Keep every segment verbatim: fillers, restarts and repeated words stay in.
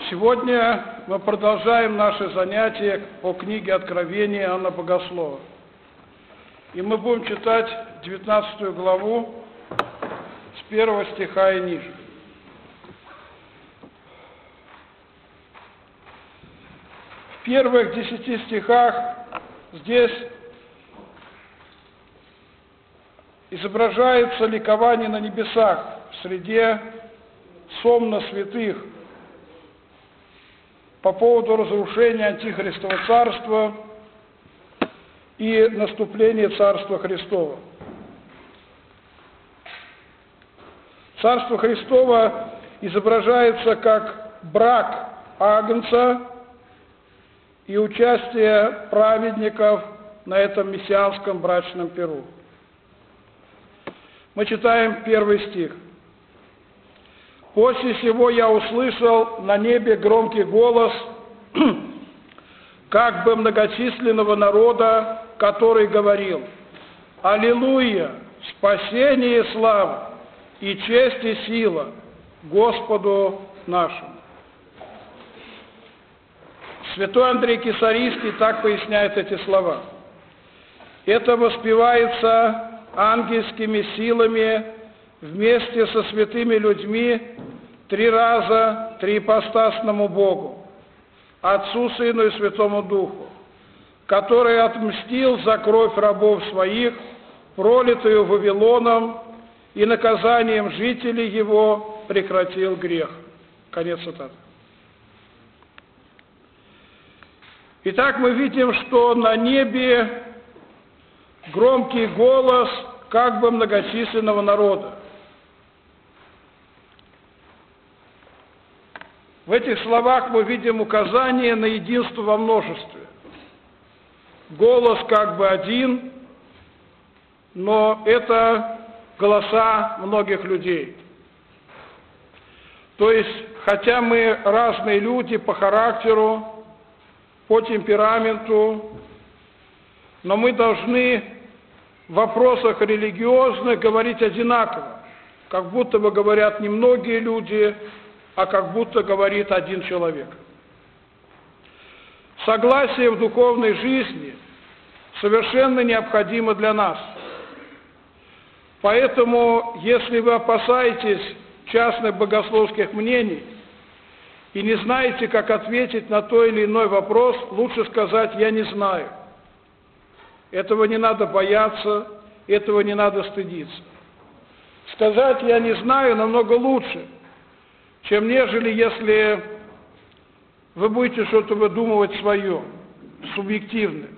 Сегодня мы продолжаем наши занятия по книге Откровения Иоанна Богослова. И мы будем читать девятнадцатую главу с первого стиха и ниже. В первых десяти стихах здесь изображается ликование на небесах в среде сонма святых по поводу разрушения Антихристового царства и наступления Царства Христова. Царство Христово изображается как брак Агнца и участие праведников на этом мессианском брачном пиру. Мы читаем первый стих. «После сего я услышал на небе громкий голос, как бы многочисленного народа, который говорил: Аллилуйя! Спасение и слава, и честь и сила Господу нашему». Святой Андрей Кесарийский так поясняет эти слова. Это воспевается ангельскими силами вместе со святыми людьми три раза триипостасному Богу, Отцу, Сыну и Святому Духу, который отмстил за кровь рабов своих, пролитую Вавилоном, и наказанием жителей его прекратил грех. Конец цитаты. Итак, мы видим, что на небе громкий голос как бы многочисленного народа. В этих словах мы видим указание на единство во множестве. Голос как бы один, но это голоса многих людей. То есть, хотя мы разные люди по характеру, по темпераменту, но мы должны в вопросах религиозных говорить одинаково, как будто бы говорят не многие люди, а как будто говорит один человек. Согласие в духовной жизни совершенно необходимо для нас. Поэтому, если вы опасаетесь частных богословских мнений и не знаете, как ответить на той или иной вопрос, лучше сказать «я не знаю». Этого не надо бояться, этого не надо стыдиться. Сказать «я не знаю» намного лучше, чем нежели если вы будете что-то выдумывать свое, субъективное.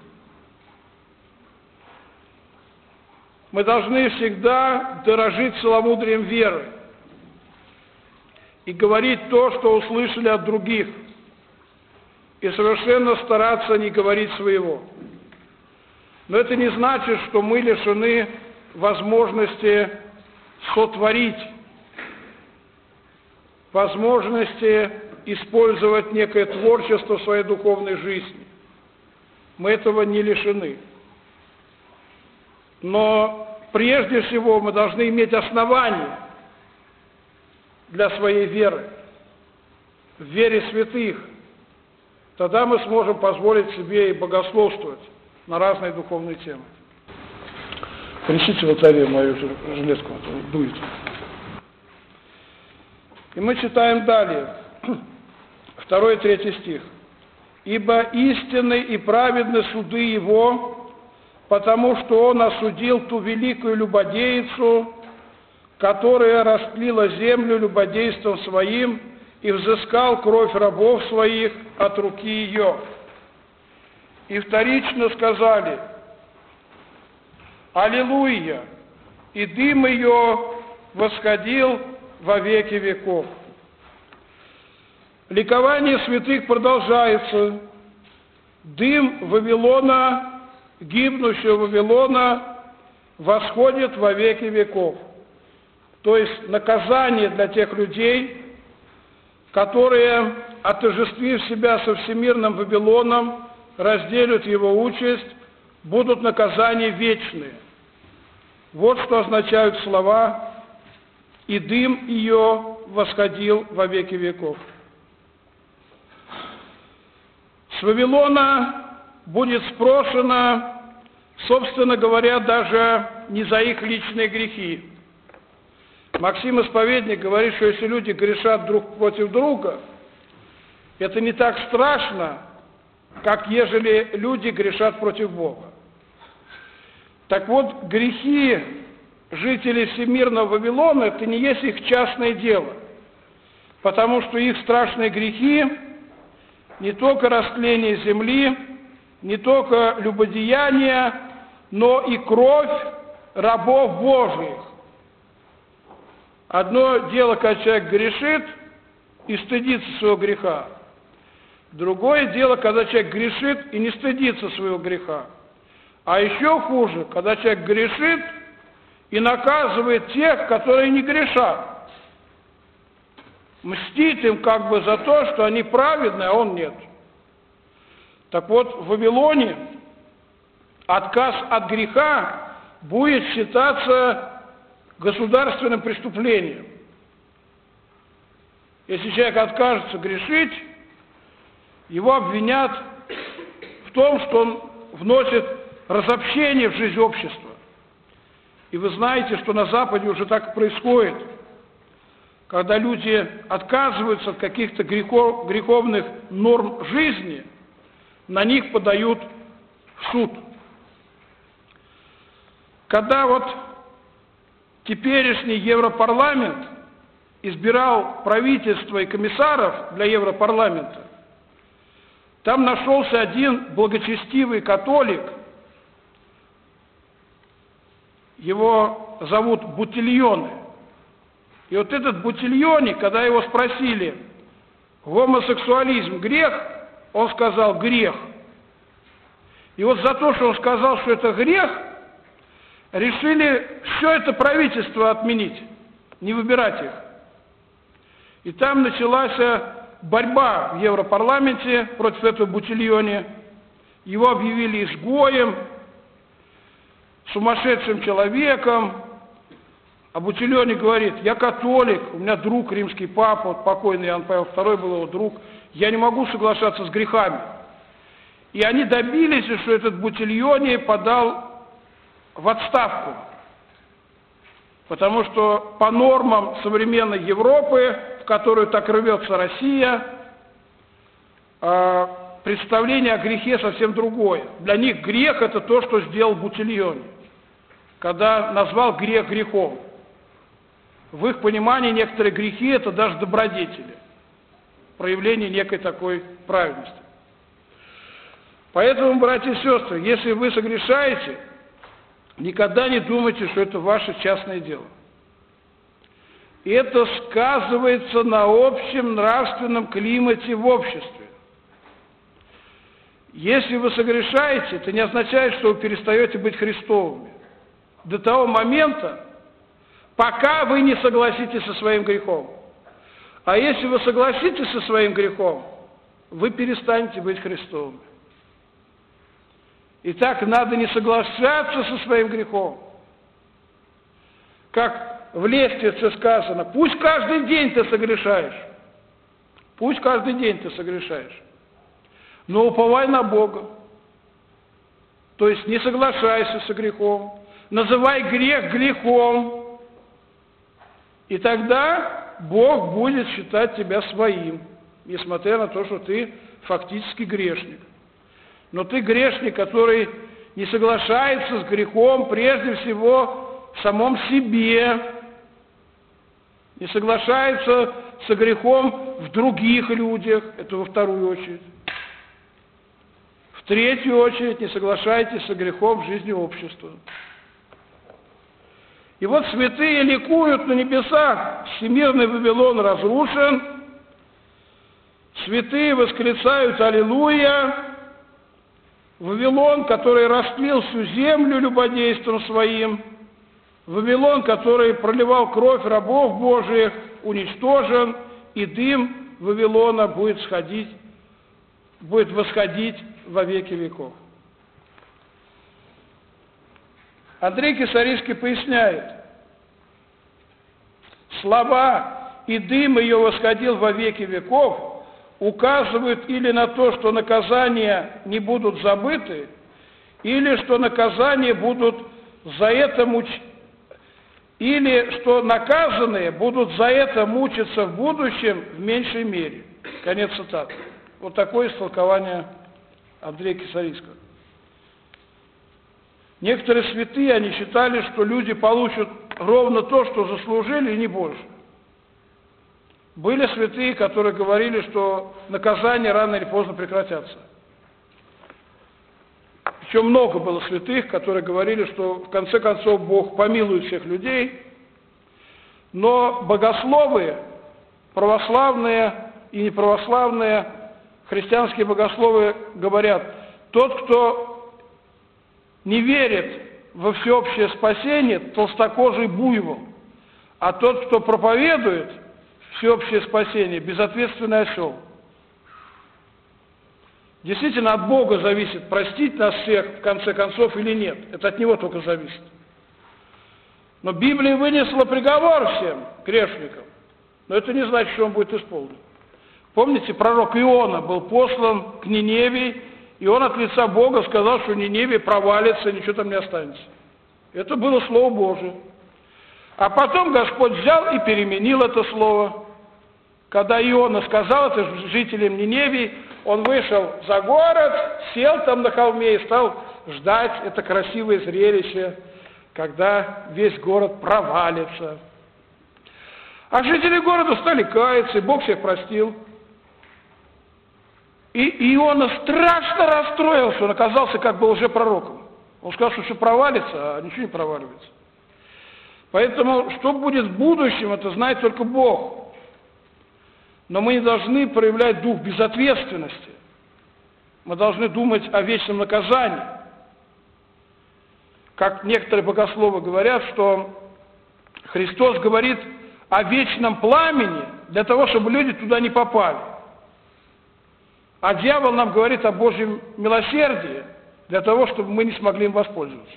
Мы должны всегда дорожить целомудрием веры и говорить то, что услышали от других, и совершенно стараться не говорить своего. Но это не значит, что мы лишены возможности сотворить, возможности использовать некое творчество в своей духовной жизни. Мы этого не лишены. Но прежде всего мы должны иметь основания для своей веры, в вере святых. Тогда мы сможем позволить себе и богословствовать на разные духовные темы. Принесите в алтаре мою железку, а то дует. И мы читаем далее, второй и третий стих. «Ибо истинны и праведны суды его, потому что он осудил ту великую любодейцу, которая растлила землю любодейством своим и взыскал кровь рабов своих от руки ее». И вторично сказали: «Аллилуйя! И дым ее восходил во веки веков». Ликование святых продолжается. Дым Вавилона, гибнущего Вавилона, восходит во веки веков. То есть наказание для тех людей, которые, отождествив себя со всемирным Вавилоном, разделят его участь, будут наказания вечные. Вот что означают слова «и дым ее восходил во веки веков». С Вавилона будет спрошено, собственно говоря, даже не за их личные грехи. Максим Исповедник говорит, что если люди грешат друг против друга, это не так страшно, как ежели люди грешат против Бога. Так вот, грехи жителей всемирного Вавилона – это не есть их частное дело, потому что их страшные грехи не только растление земли, не только любодеяние, но и кровь рабов Божьих. Одно дело, когда человек грешит и стыдится своего греха. Другое дело, когда человек грешит и не стыдится своего греха. А еще хуже, когда человек грешит и наказывает тех, которые не грешат. Мстит им как бы за то, что они праведны, а он нет. Так вот, в Вавилоне отказ от греха будет считаться государственным преступлением. Если человек откажется грешить, его обвинят в том, что он вносит разобщение в жизнь общества. И вы знаете, что на Западе уже так происходит. Когда люди отказываются от каких-то грехов, греховных норм жизни, на них подают в суд. Когда вот теперешний Европарламент избирал правительство и комиссаров для Европарламента, там нашелся один благочестивый католик, его зовут Бутильоне. И вот этот Бутильоне, когда его спросили, гомосексуализм грех, он сказал грех. И вот за то, что он сказал, что это грех, решили все это правительство отменить, не выбирать их. И там началась борьба в Европарламенте против этого Бутильоне. Его объявили изгоем, сумасшедшим человеком. А Бутильоне говорит: я католик, у меня друг римский папа, вот покойный Иоанн Павел второй был его друг, я не могу соглашаться с грехами. И они добились, что этот Бутильоне подал в отставку, потому что по нормам современной Европы, в которую так рвется Россия, представление о грехе совсем другое. Для них грех – это то, что сделал Бутильоне, когда назвал грех грехом. В их понимании некоторые грехи – это даже добродетели, проявление некой такой праведности. Поэтому, братья и сестры, если вы согрешаете, никогда не думайте, что это ваше частное дело. И это сказывается на общем нравственном климате в обществе. Если вы согрешаете, это не означает, что вы перестаете быть Христовыми. До того момента, пока вы не согласитесь со своим грехом. А если вы согласитесь со своим грехом, вы перестанете быть Христовыми. Итак, надо не соглашаться со своим грехом. Как в Лествице сказано: пусть каждый день ты согрешаешь. Пусть каждый день ты согрешаешь. Но уповай на Бога. То есть не соглашайся со грехом. Называй грех грехом. И тогда Бог будет считать тебя своим, несмотря на то, что ты фактически грешник. Но ты грешник, который не соглашается с грехом прежде всего в самом себе, не соглашается со грехом в других людях, это во вторую очередь. В третью очередь не соглашайтесь со грехом в жизни общества. И вот святые ликуют на небесах, всемирный Вавилон разрушен, святые восклицают «Аллилуйя», Вавилон, который растлил всю землю любодейством своим, Вавилон, который проливал кровь рабов Божиих, уничтожен, и дым Вавилона будет сходить, будет восходить во веки веков. Андрей Кисарийский поясняет: слова «и дым ее восходил во веки веков» указывают или на то, что наказания не будут забыты, или что наказания будут за это мучить, или что наказанные будут за это мучиться в будущем в меньшей мере. Конец цитаты. Вот такое истолкование Андрея Кисарийского. Некоторые святые, они считали, что люди получат ровно то, что заслужили, и не больше. Были святые, которые говорили, что наказания рано или поздно прекратятся. Причем много было святых, которые говорили, что в конце концов Бог помилует всех людей, но богословы, православные и неправославные, христианские богословы говорят, тот, кто не верит во всеобщее спасение, толстокожий буйвол, а тот, кто проповедует всеобщее спасение, безответственный осел. Действительно, от Бога зависит, простить нас всех в конце концов или нет. Это от Него только зависит. Но Библия вынесла приговор всем грешникам, но это не значит, что он будет исполнен. Помните, пророк Иона был послан к Ниневии, и он от лица Бога сказал, что Ниневия провалится, ничего там не останется. Это было Слово Божие. А потом Господь взял и переменил это слово. Когда Иона сказал это жителям Ниневии, он вышел за город, сел там на холме и стал ждать это красивое зрелище, когда весь город провалится. А жители города стали каяться, и Бог всех простил. И Иона страшно расстроился, он оказался как бы лжепророком. Он сказал, что все провалится, а ничего не проваливается. Поэтому, что будет в будущем, это знает только Бог. Но мы не должны проявлять дух безответственности. Мы должны думать о вечном наказании. Как некоторые богословы говорят, что Христос говорит о вечном пламени для того, чтобы люди туда не попали. А дьявол нам говорит о Божьем милосердии для того, чтобы мы не смогли им воспользоваться.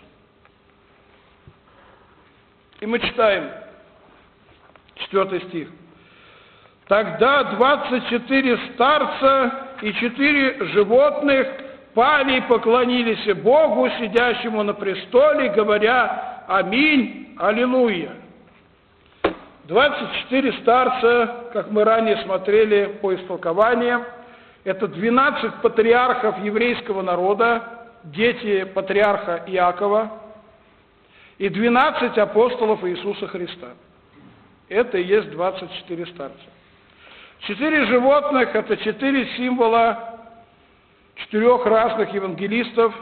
И мы читаем четвертый стих. Тогда двадцать четыре старца и четыре животных пали и поклонились Богу, сидящему на престоле, говоря: Аминь, Аллилуйя. двадцать четыре старца, как мы ранее смотрели по истолкованиям, это двенадцать патриархов еврейского народа, дети патриарха Иакова, и двенадцать апостолов Иисуса Христа. Это и есть двадцать четыре старца. Четыре животных – это четыре символа четырех разных евангелистов.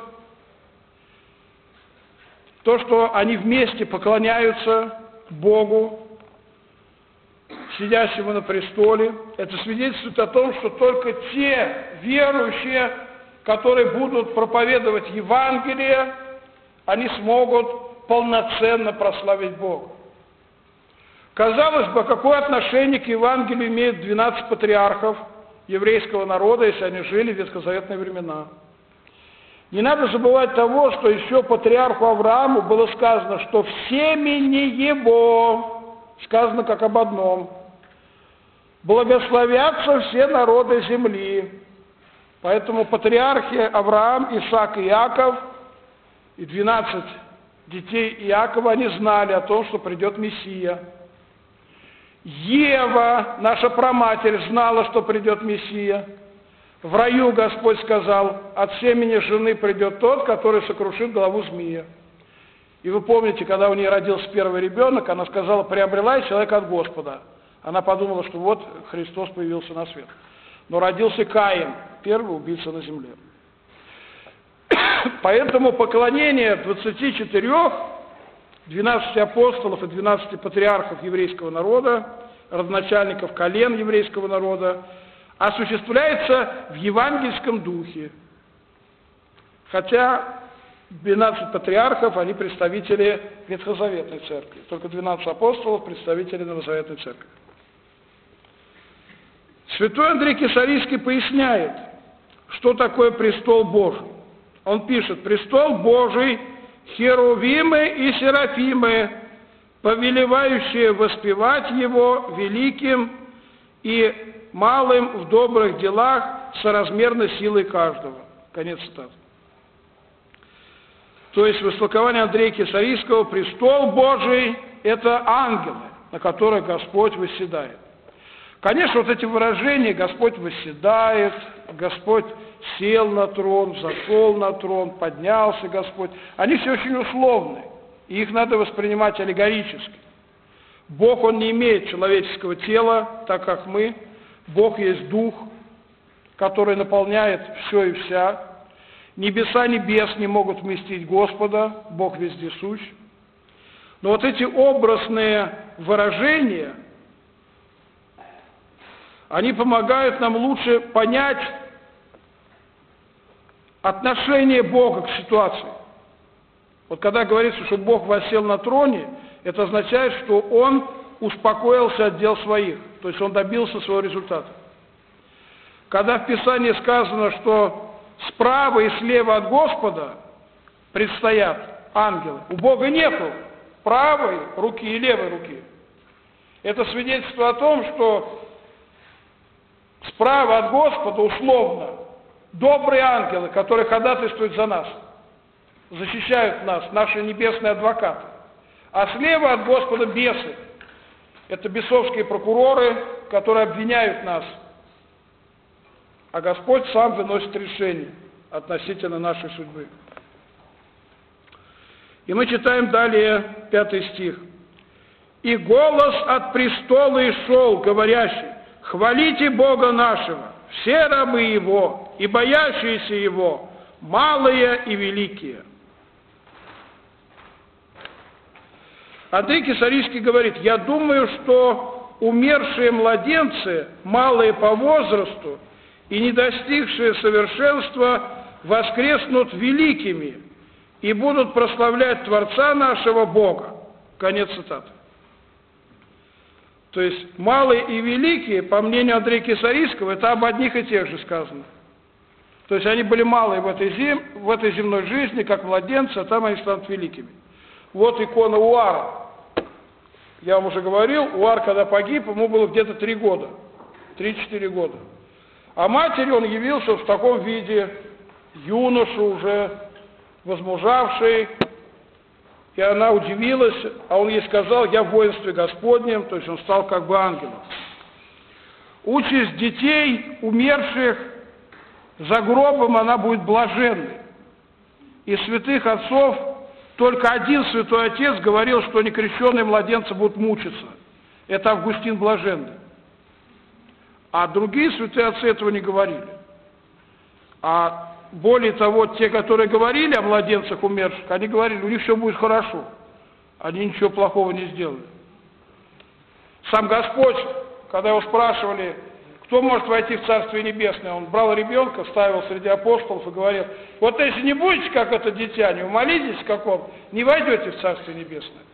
То, что они вместе поклоняются Богу, сидящему на престоле, это свидетельствует о том, что только те верующие, которые будут проповедовать Евангелие, они смогут полноценно прославить Бога. Казалось бы, какое отношение к Евангелию имеют двенадцать патриархов еврейского народа, если они жили в ветхозаветные времена? Не надо забывать того, что еще патриарху Аврааму было сказано, что в семени его, сказано как об одном, благословятся все народы земли. Поэтому патриархи Авраам, Исаак и Иаков и двенадцать детей Иакова, они знали о том, что придет Мессия. Ева, наша праматерь, знала, что придет Мессия. В раю Господь сказал: от семени жены придет тот, который сокрушит голову змея. И вы помните, когда у нее родился первый ребенок, она сказала: приобрела человека от Господа. Она подумала, что вот Христос появился на свет. Но родился Каин, первый убийца на земле. Поэтому поклонение двадцати четырёх, двенадцати апостолов и двенадцати патриархов еврейского народа, родоначальников колен еврейского народа, осуществляется в евангельском духе. Хотя двенадцать патриархов, они представители Ветхозаветной церкви. Только двенадцать апостолов – представители Новозаветной церкви. Святой Андрей Кисарийский поясняет, что такое престол Божий. Он пишет: престол Божий, херувимы и серафимы, повелевающие воспевать его великим и малым в добрых делах соразмерно силой каждого. Конец цитаты. То есть в истолковании Андрея Кесарийского престол Божий – это ангелы, на которых Господь восседает. Конечно, вот эти выражения «Господь восседает», «Господь сел на трон», «зашел на трон», «поднялся Господь», они все очень условны, и их надо воспринимать аллегорически. Бог, Он не имеет человеческого тела, так как мы. Бог есть Дух, который наполняет все и вся. Небеса небес не могут вместить Господа, Бог вездесущ. Но вот эти образные выражения, они помогают нам лучше понять отношение Бога к ситуации. Вот когда говорится, что Бог воссел на троне, это означает, что Он успокоился от дел своих, то есть Он добился своего результата. Когда в Писании сказано, что справа и слева от Господа предстоят ангелы, у Бога нету правой руки и левой руки. Это свидетельство о том, что справа от Господа условно добрые ангелы, которые ходатайствуют за нас, защищают нас, наши небесные адвокаты. А слева от Господа бесы. Это бесовские прокуроры, которые обвиняют нас. А Господь сам выносит решение относительно нашей судьбы. И мы читаем далее пятый стих. «И голос от престола и шел, говорящий: хвалите Бога нашего, все рабы Его и боящиеся Его, малые и великие». Андрей Кесарийский говорит: я думаю, что умершие младенцы, малые по возрасту и не достигшие совершенства, воскреснут великими и будут прославлять Творца нашего Бога. Конец цитаты. То есть малые и великие, по мнению Андрея Кесарийского, это об одних и тех же сказано. То есть они были малые в этой, зем... в этой земной жизни, как младенцы, а там они станут великими. Вот икона Уара. Я вам уже говорил, Уар, когда погиб, ему было где-то три года, три-четыре года. А матери он явился в таком виде, юноша уже, возмужавший, и она удивилась, а он ей сказал: я в воинстве Господнем, то есть он стал как бы ангелом. Участь детей, умерших за гробом, она будет блаженной. Из святых отцов только один святой отец говорил, что некрещенные младенцы будут мучиться. Это Августин Блаженный. А другие святые отцы этого не говорили. А более того, те, которые говорили о младенцах умерших, они говорили, у них все будет хорошо. Они ничего плохого не сделали. Сам Господь, когда его спрашивали, кто может войти в Царствие Небесное, он брал ребенка, ставил среди апостолов и говорил: вот если не будете, как это дитя, не умолитесь, как он, не войдете в Царствие Небесное.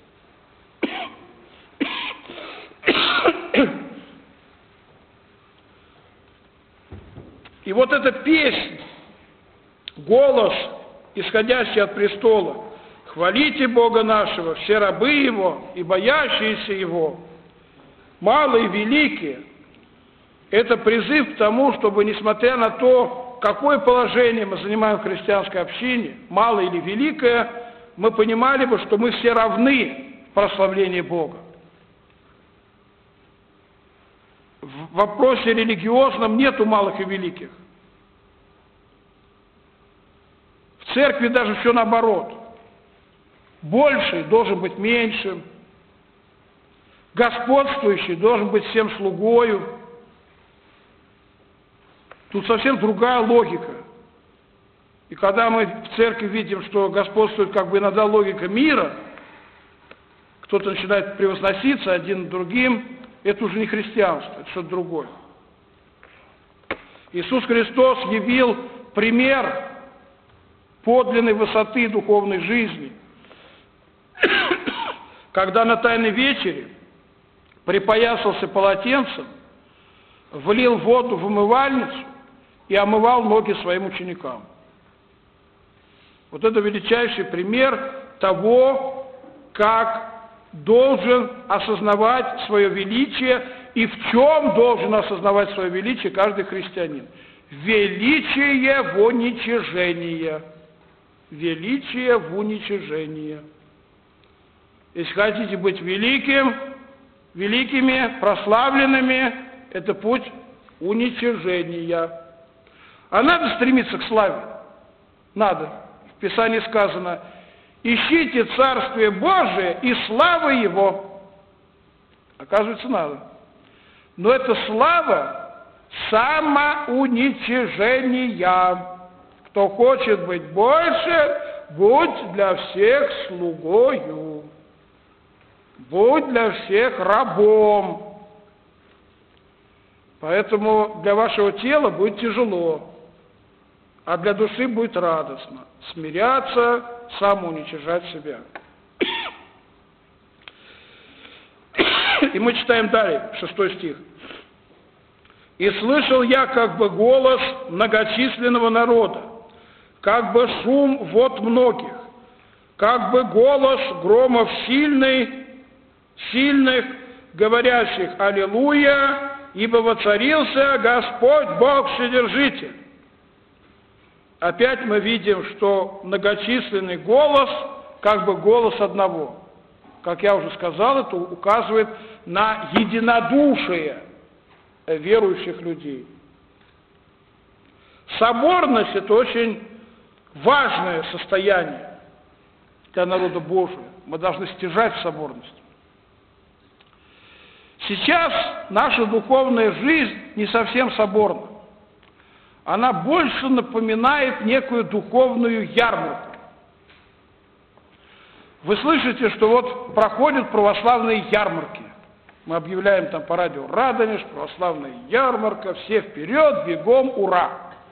И вот эта песня, голос, исходящий от престола: хвалите Бога нашего, все рабы Его и боящиеся Его, малые и великие, это призыв к тому, чтобы, несмотря на то, какое положение мы занимаем в христианской общине, малое или великое, мы понимали бы, что мы все равны в прославлении Бога. В вопросе религиозном нету малых и великих. В церкви даже все наоборот. Больший должен быть меньшим, господствующий должен быть всем слугою. Тут совсем другая логика. И когда мы в церкви видим, что господствует как бы иногда логика мира, кто-то начинает превозноситься один над другим, это уже не христианство, это что-то другое. Иисус Христос явил пример подлинной высоты духовной жизни, когда на Тайной вечере припоясался полотенцем, влил воду в умывальницу и омывал ноги своим ученикам. Вот это величайший пример того, как должен осознавать свое величие И в чем должен осознавать свое величие каждый христианин? Величие в уничижении. Величие в уничижении. Если хотите быть великим, великими, прославленными, это путь уничижения. А надо стремиться к славе. Надо. В Писании сказано: ищите Царствие Божие и славы Его. Оказывается, надо. Но это слава самоуничижения. Кто хочет быть больше, будь для всех слугою. Будь для всех рабом. Поэтому для вашего тела будет тяжело, а для души будет радостно. Смиряться, самоуничижать себя. И мы читаем далее, шестой стих. «И слышал я как бы голос многочисленного народа, как бы шум вод многих, как бы голос громов сильный, сильных, говорящих: Аллилуйя, ибо воцарился Господь Бог Вседержитель». Опять мы видим, что многочисленный голос, как бы голос одного. Как я уже сказал, это указывает на единодушие верующих людей. Соборность – это очень важное состояние для народа Божия. Мы должны стяжать соборность. Сейчас наша духовная жизнь не совсем соборна. Она больше напоминает некую духовную ярмарку. Вы слышите, что вот проходят православные ярмарки. Мы объявляем там по радио: Радонеж, православная ярмарка, все вперед, бегом, ура!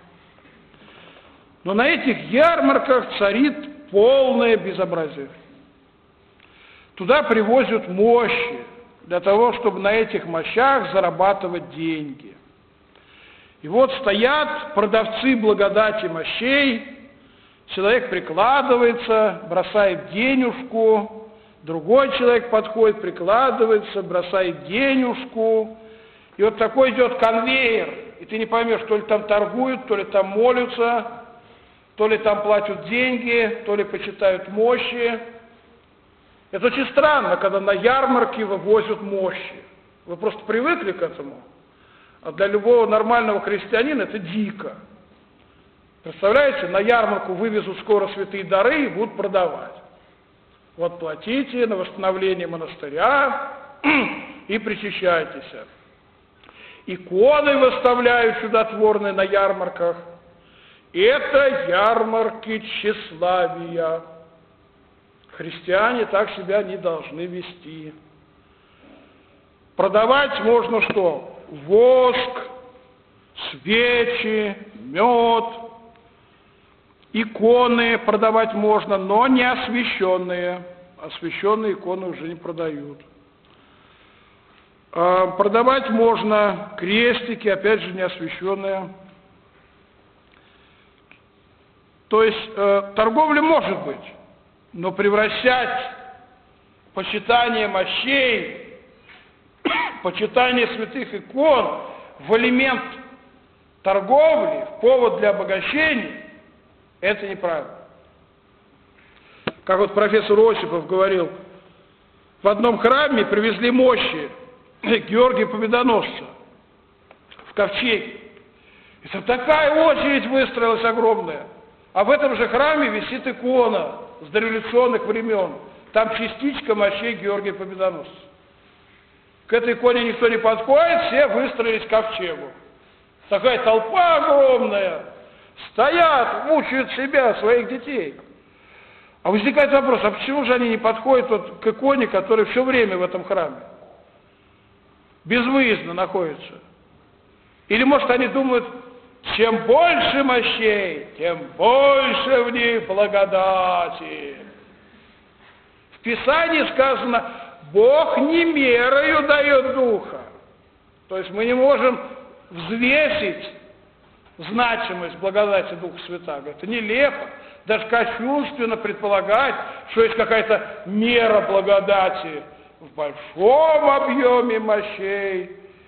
Но на этих ярмарках царит полное безобразие. Туда привозят мощи для того, чтобы на этих мощах зарабатывать деньги. И вот стоят продавцы благодати мощей, человек прикладывается, бросает денежку, другой человек подходит, прикладывается, бросает денежку, и вот такой идет конвейер, и ты не поймешь, то ли там торгуют, то ли там молятся, то ли там платят деньги, то ли почитают мощи. Это очень странно, когда на ярмарке вывозят мощи. Вы просто привыкли к этому, а для любого нормального христианина это дико. Представляете, на ярмарку вывезут скоро святые дары и будут продавать. Вот платите на восстановление монастыря и причащайтесь. Иконы выставляют чудотворные на ярмарках. Это ярмарки тщеславия. Христиане так себя не должны вести. Продавать можно что? Воск, свечи, мед. Иконы продавать можно, но не освященные. Освященные иконы уже не продают. Продавать можно крестики, опять же, не освященные. То есть торговля может быть, но превращать почитание мощей, почитание святых икон в элемент торговли, в повод для обогащения, это неправильно. Как вот профессор Осипов говорил, в одном храме привезли мощи Георгия Победоносца в ковчеге. Это такая очередь выстроилась огромная. А в этом же храме висит икона с дореволюционных времен. Там частичка мощей Георгия Победоносца. К этой иконе никто не подходит, все выстроились к ковчегу. Такая толпа огромная. Стоят, мучают себя, своих детей. А возникает вопрос, а почему же они не подходят вот к иконе, которая все время в этом храме? Безвыездно находится. Или, может, они думают, чем больше мощей, тем больше в них благодати. В Писании сказано, Бог не мерою дает духа. То есть мы не можем взвесить значимость благодати Духа Святаго. Это нелепо, даже кощунственно предполагать, что есть какая-то мера благодати в большом объеме мощей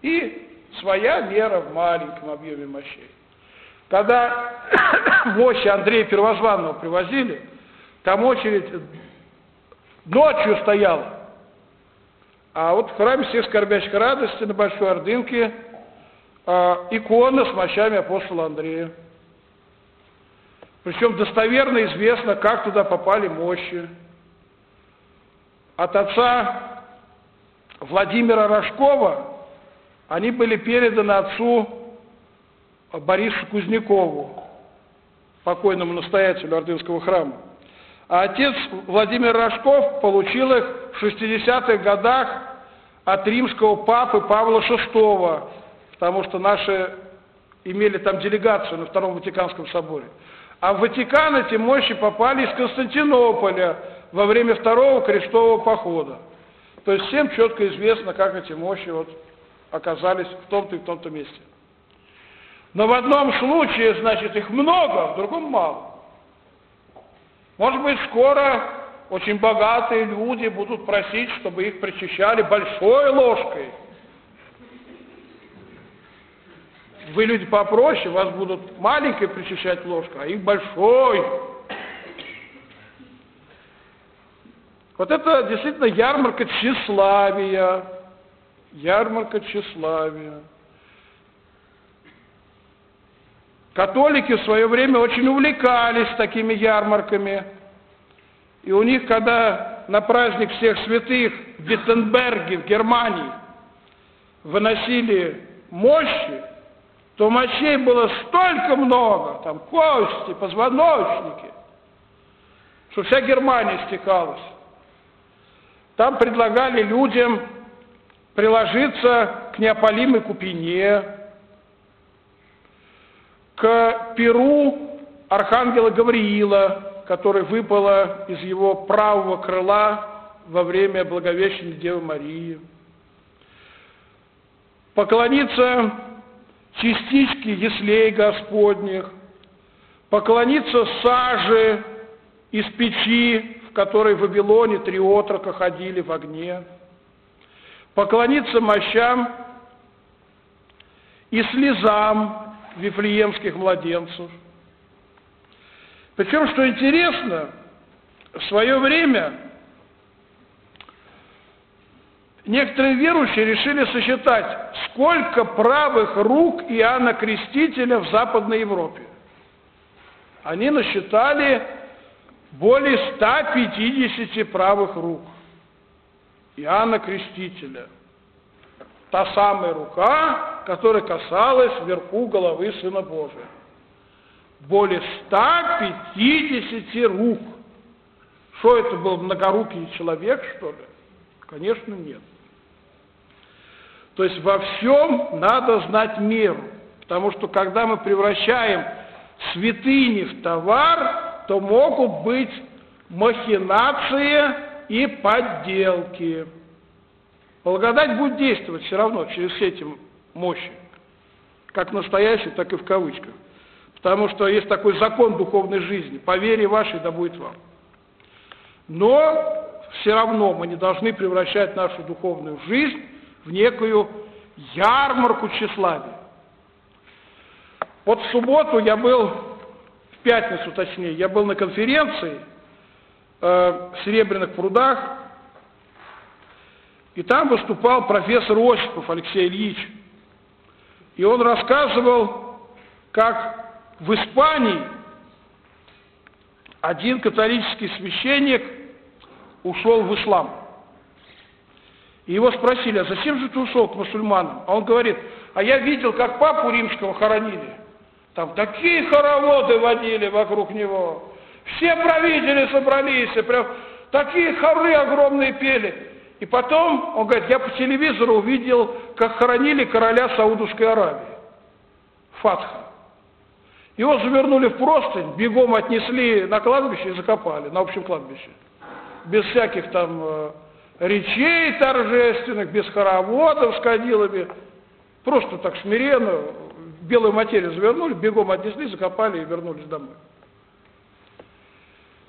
И своя мера в маленьком объеме мощей. Когда мощи Андрея Первозванного привозили, там очередь ночью стояла. А вот в храме всех скорбящих радости на Большой Ордынке э, икона с мощами апостола Андрея. Причем достоверно известно, как туда попали мощи. От отца Владимира Рожкова они были переданы отцу Борису Кузнякову, покойному настоятелю Ордынского храма. А отец Владимир Рожков получил их в шестидесятых годах от римского папы Павла шестого, потому что наши имели там делегацию на Втором Ватиканском соборе. А в Ватикан эти мощи попали из Константинополя во время Второго крестового похода. То есть всем четко известно, как эти мощи вот оказались в том-то и в том-то месте. Но в одном случае, значит, их много, в другом мало. Может быть, скоро очень богатые люди будут просить, чтобы их причащали большой ложкой. Вы люди попроще, вас будут маленькой причащать ложкой, а их большой. Вот это действительно ярмарка тщеславия. Ярмарка тщеславия. Католики в свое время очень увлекались такими ярмарками. И у них, когда на праздник всех святых в Виттенберге, в Германии, выносили мощи, то мощей было столько много, там кости, позвоночники, что вся Германия стекалась. Там предлагали людям приложиться к неопалимой купине, к перу архангела Гавриила, который выпало из его правого крыла во время Благовещения Девы Марии, поклониться частичке яслей Господних, поклониться саже из печи, в которой в Вавилоне три отрока ходили в огне, поклониться мощам и слезам вифлеемских младенцев. Причем, что интересно, в свое время некоторые верующие решили сосчитать, сколько правых рук Иоанна Крестителя в Западной Европе. Они насчитали более ста пятидесяти правых рук Иоанна Крестителя. Та самая рука, которая касалась вверху головы Сына Божия. Более ста пятидесяти рук. Что это был, многорукий человек, что ли? Конечно, нет. То есть во всем надо знать меру. Потому что когда мы превращаем святыни в товар, то могут быть махинации и подделки. Благодать будет действовать все равно через все эти мощи. Как настоящие, так и в кавычках. Потому что есть такой закон духовной жизни. По вере вашей да будет вам. Но все равно мы не должны превращать нашу духовную жизнь в некую ярмарку тщеславия. Вот в субботу я был, в пятницу точнее, я был на конференции э, в Серебряных прудах, и там выступал профессор Осипов Алексей Ильич. И он рассказывал, как в Испании один католический священник ушел в ислам. И его спросили, а зачем же ты ушел к мусульманам? А он говорит, а я видел, как папу римского хоронили. Там такие хороводы водили вокруг него. Все правители собрались, и прям такие хоры огромные пели. И потом, он говорит, я по телевизору увидел, как хоронили короля Саудовской Аравии, Фатха. Его завернули в простынь, бегом отнесли на кладбище и закопали, на общем кладбище. Без всяких там э, речей торжественных, без хороводов с кадилами. Просто так смиренно, белую материю завернули, бегом отнесли, закопали и вернулись домой.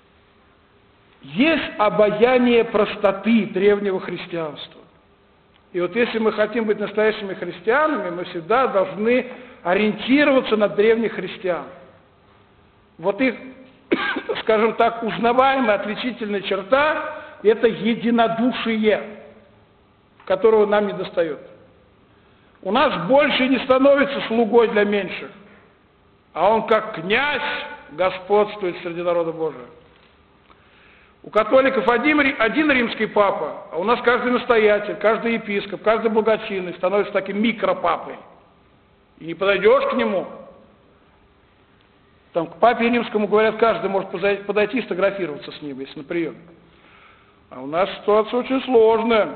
Есть обаяние простоты древнего христианства. И вот если мы хотим быть настоящими христианами, мы всегда должны ориентироваться на древних христиан. Вот их, скажем так, узнаваемая отличительная черта – это единодушие, которого нам не достает. У нас больше не становится слугой для меньших, а он как князь господствует среди народа Божия. У католиков один, один римский папа, а у нас каждый настоятель, каждый епископ, каждый благочинный становится таким микропапой. И не подойдешь к нему. Там к папе римскому, говорят, каждый может подойти и сфотографироваться с ним, если на прием. А у нас ситуация очень сложная.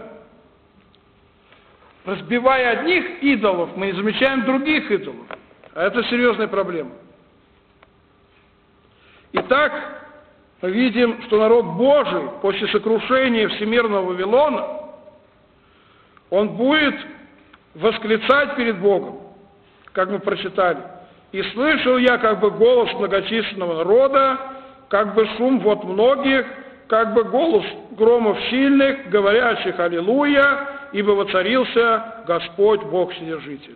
Разбивая одних идолов, мы не замечаем других идолов. А это серьезная проблема. Итак, мы видим, что народ Божий после сокрушения всемирного Вавилона, он будет восклицать перед Богом, как мы прочитали. «И слышал я как бы голос многочисленного народа, как бы шум вод многих, как бы голос громов сильных, говорящих аллилуйя, ибо воцарился Господь Бог Вседержитель».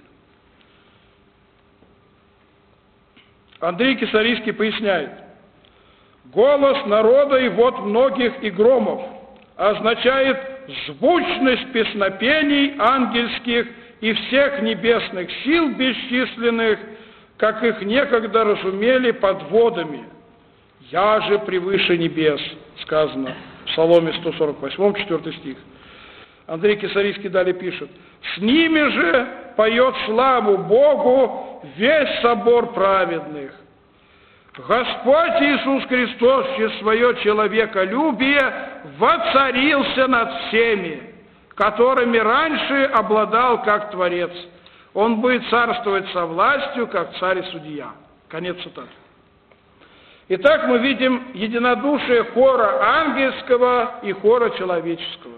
Андрей Кисарийский поясняет: «Голос народа и вод многих и громов означает звучность песнопений ангельских и всех небесных сил бесчисленных, как их некогда разумели под водами. Я же превыше небес», сказано в Псаломе сто сорок восемь, четвёртый стих. Андрей Кисарийский далее пишет: «С ними же поет славу Богу весь собор праведных. Господь Иисус Христос через свое человеколюбие воцарился над всеми, которыми раньше обладал как Творец. Он будет царствовать со властью, как царь и судья». Конец цитаты. Итак, мы видим единодушие хора ангельского и хора человеческого.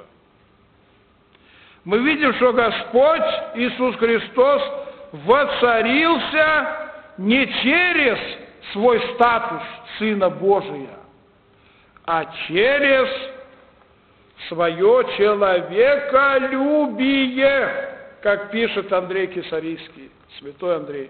Мы видим, что Господь Иисус Христос воцарился не через свой статус Сына Божия, а через свое человеколюбие, как пишет Андрей Кисарийский, святой Андрей.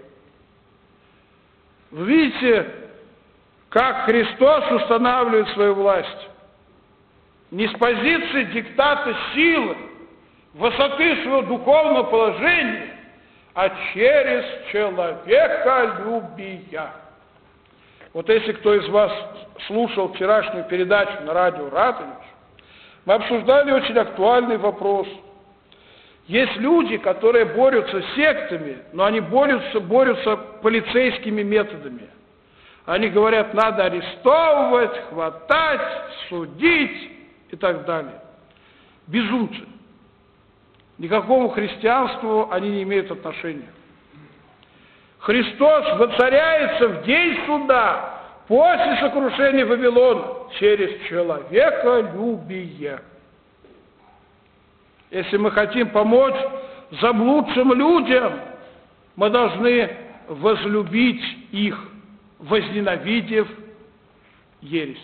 Вы видите, как Христос устанавливает свою власть? Не с позиции диктата силы, высоты своего духовного положения, а через человеколюбие. Вот если кто из вас слушал вчерашнюю передачу на радио «Ратович», мы обсуждали очень актуальный вопрос. Есть люди, которые борются с сектами, но они борются, борются полицейскими методами. Они говорят, надо арестовывать, хватать, судить и так далее. Безумцы. Никакому христианству они не имеют отношения. Христос воцаряется в день суда после сокрушения Вавилона через человеколюбие. Если мы хотим помочь заблудшим людям, мы должны возлюбить их, возненавидев ересь.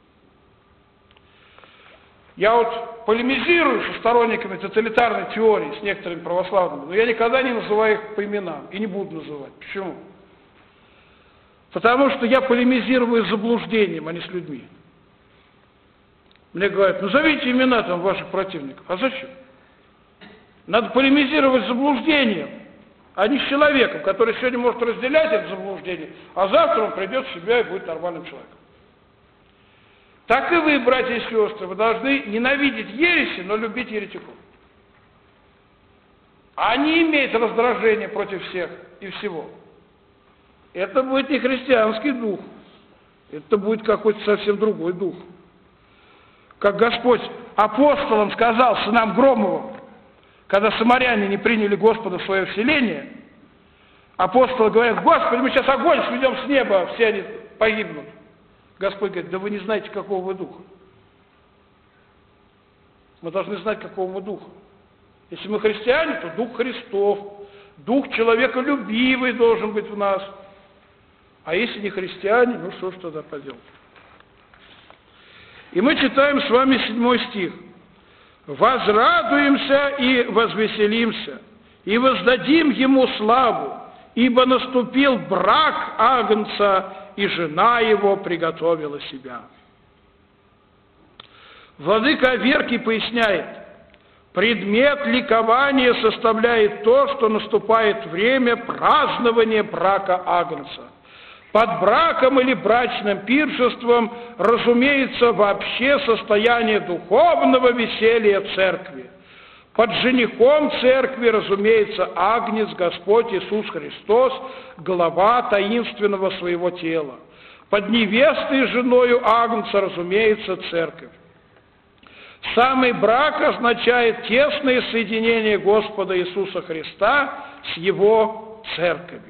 Я вот полемизирую со сторонниками тоталитарной теории, с некоторыми православными, но я никогда не называю их по именам и не буду называть. Почему? Потому что я полемизирую с заблуждением, а не с людьми. Мне говорят, назовите имена там ваших противников. А зачем? Надо полемизировать с заблуждением, а не с человеком, который сегодня может разделять это заблуждение, а завтра он придет в себя и будет нормальным человеком. Так и вы, братья и сестры, вы должны ненавидеть ереси, но любить еретиков. Они имеют раздражение против всех и всего. Это будет не христианский дух, это будет какой-то совсем другой дух. Как Господь апостолам сказал, сынам Громовым, когда самаряне не приняли Господа в свое вселение, апостолы говорят, Господи, мы сейчас огонь сведем с неба, все они погибнут. Господь говорит, да вы не знаете, какого вы духа. Мы должны знать, какого мы духа. Если мы христиане, то дух Христов, дух человеколюбивый должен быть в нас. А если не христиане, ну что ж тогда поделать? И мы читаем с вами седьмой стих. возрадуемся и возвеселимся, и воздадим ему славу, ибо наступил брак Агнца, и жена его приготовила себя». Владыка Аверкий поясняет: предмет ликования составляет то, что наступает время празднования брака Агнца. Под браком или брачным пиршеством разумеется вообще состояние духовного веселья церкви. Под женихом церкви разумеется Агнец, Господь Иисус Христос, глава таинственного своего тела. Под невестой женою Агнца разумеется церковь. Самый брак означает тесное соединение Господа Иисуса Христа с Его церковью.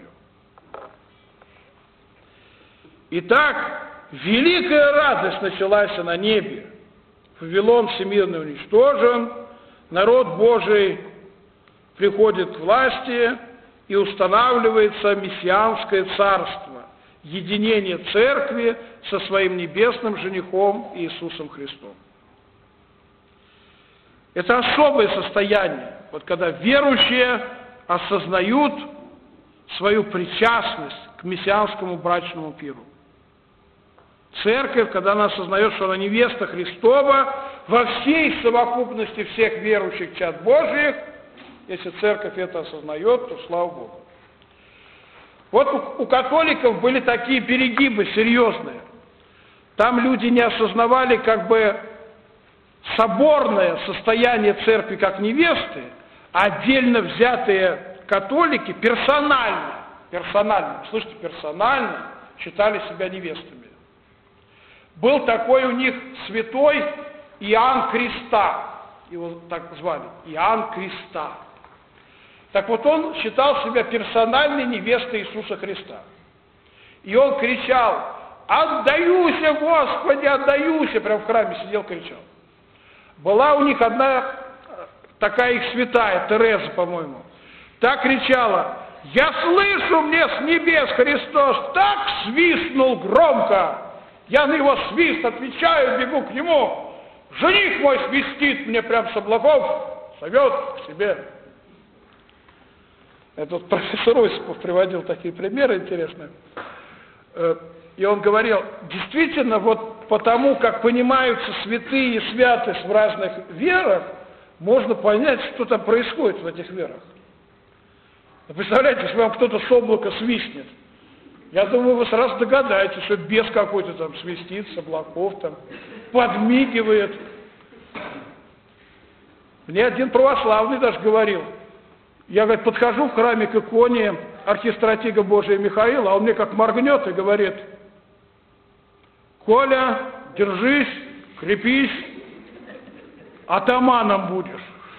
Итак, великая радость началась на небе. Вавилон всемирно уничтожен, народ Божий приходит к власти и устанавливается мессианское царство, единение церкви со своим небесным женихом Иисусом Христом. Это особое состояние, вот когда верующие осознают свою причастность к мессианскому брачному пиру. Церковь, когда она осознает, что она невеста Христова, во всей совокупности всех верующих чад Божьих, если церковь это осознает, то слава Богу. Вот у, у католиков были такие перегибы серьезные. Там люди не осознавали как бы соборное состояние церкви как невесты, а отдельно взятые католики персонально, персонально, слышите, персонально считали себя невестами. Был такой у них святой Иоанн Креста, его так звали, Иоанн Креста. Так вот он считал себя персональной невестой Иисуса Христа. И он кричал: «Отдаюся, Господи, отдаюся!» Прям в храме сидел, кричал. Была у них одна такая их святая, Тереза, по-моему, так кричала: «Я слышу, мне с небес Христос так свистнул громко, я на его свист отвечаю, бегу к нему, жених мой свистит мне прям с облаков, зовет к себе». Этот профессор Осипов приводил такие примеры интересные. И он говорил, действительно, вот потому, как понимаются святые и святость в разных верах, можно понять, что там происходит в этих верах. Вы представляете, если вам кто-то с облака свистнет, я думаю, вы сразу догадаетесь, что бес какой-то там свистит с облаков, там, подмигивает. Мне один православный даже говорил, я, говорит, подхожу в храме к иконе архистратига Божия Михаила, а он мне как моргнет и говорит: «Коля, держись, крепись, атаманом будешь».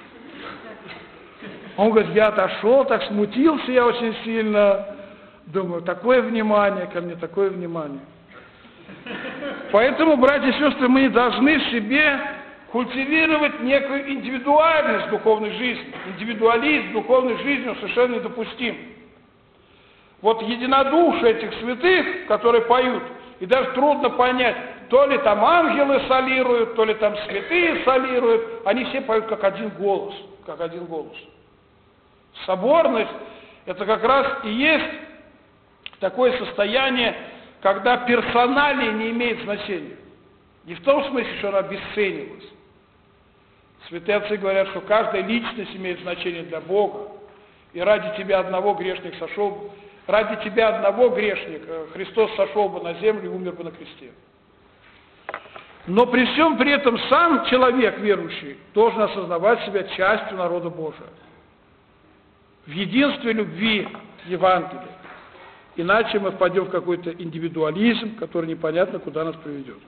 Он говорит, я отошел, так смутился я очень сильно, думаю, такое внимание ко мне, такое внимание. Поэтому, братья и сестры, мы должны в себе культивировать некую индивидуальность духовной жизни. Индивидуализм духовной жизни совершенно недопустим. Вот единодушие этих святых, которые поют, и даже трудно понять, то ли там ангелы солируют, то ли там святые солируют, они все поют как один голос, как один голос. Соборность – это как раз и есть такое состояние, когда персоналия не имеет значения. Не в том смысле, что она обесценивалась. Святые отцы говорят, что каждая личность имеет значение для Бога, и ради тебя одного грешник сошел бы, ради тебя одного грешник Христос сошел бы на землю и умер бы на кресте. Но при всем при этом сам человек верующий должен осознавать себя частью народа Божия. В единстве любви Евангелия. Иначе мы впадем в какой-то индивидуализм, который непонятно куда нас приведет.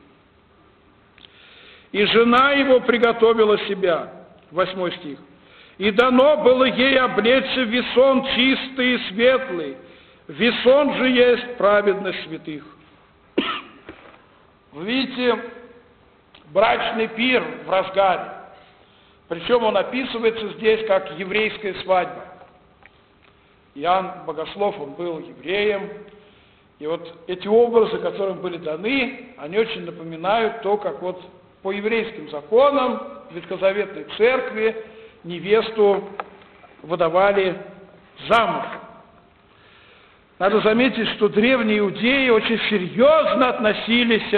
«И жена его приготовила себя», восьмой стих, «и дано было ей облечься в весон чистый и светлый, весон же есть праведность святых». Вы видите, брачный пир в разгаре, причем он описывается здесь как еврейская свадьба. Иоанн Богослов, он был евреем, и вот эти образы, которые были даны, они очень напоминают то, как вот по еврейским законам, в ветхозаветной церкви невесту выдавали замуж. Надо заметить, что древние иудеи очень серьезно относились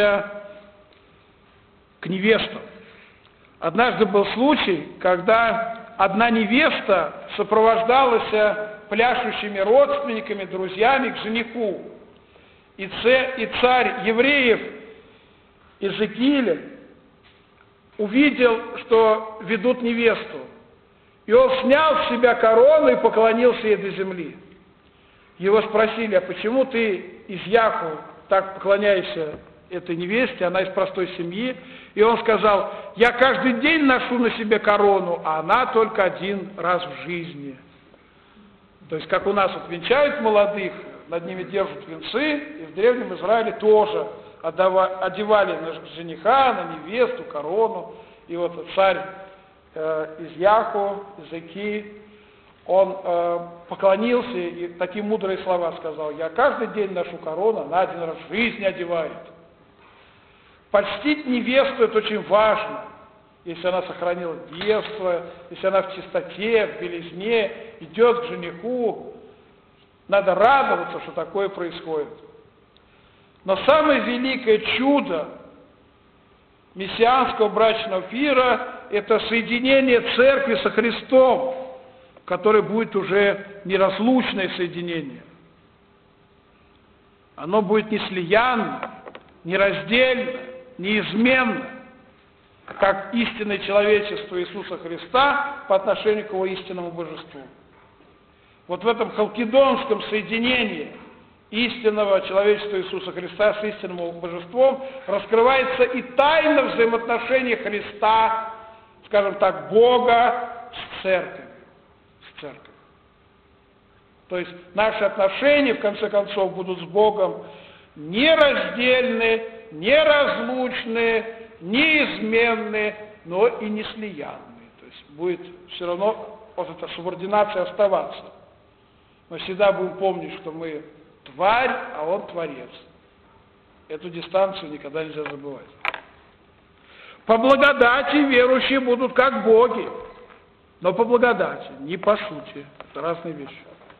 к невестам. Однажды был случай, когда одна невеста сопровождалась пляшущими родственниками, друзьями к жениху. И царь евреев Иезекииль увидел, что ведут невесту. И он снял с себя корону и поклонился ей до земли. Его спросили: а почему ты из Яху так поклоняешься этой невесте, она из простой семьи? И он сказал: я каждый день ношу на себе корону, а она только один раз в жизни. То есть, как у нас вот венчают молодых, над ними держат венцы, и в Древнем Израиле тоже одевали на жениха, на невесту корону. И вот царь э, из Яху, Иезекииль, он э, поклонился и такие мудрые слова сказал: я каждый день ношу корону, она один раз в жизни одевает. Почтить невесту — это очень важно, если она сохранила девство, если она в чистоте, в белизне, идет к жениху. Надо радоваться, что такое происходит. Но самое великое чудо мессианского брачного пира — это соединение церкви со Христом, которое будет уже неразлучное соединение. Оно будет неслиянно, нераздельно, неизменно, как истинное человечество Иисуса Христа по отношению к Его истинному божеству. Вот в этом халкидонском соединении истинного человечества Иисуса Христа с истинным божеством раскрывается и тайна взаимоотношений Христа, скажем так, Бога с церковью. С церковью. То есть наши отношения, в конце концов, будут с Богом нераздельны, неразлучны, неизменны, но и неслиянны. То есть будет все равно вот эта субординация оставаться. Мы всегда будем помнить, что мы тварь, а он творец. Эту дистанцию никогда нельзя забывать. По благодати верующие будут как боги, но по благодати, не по сути. Это разные вещи.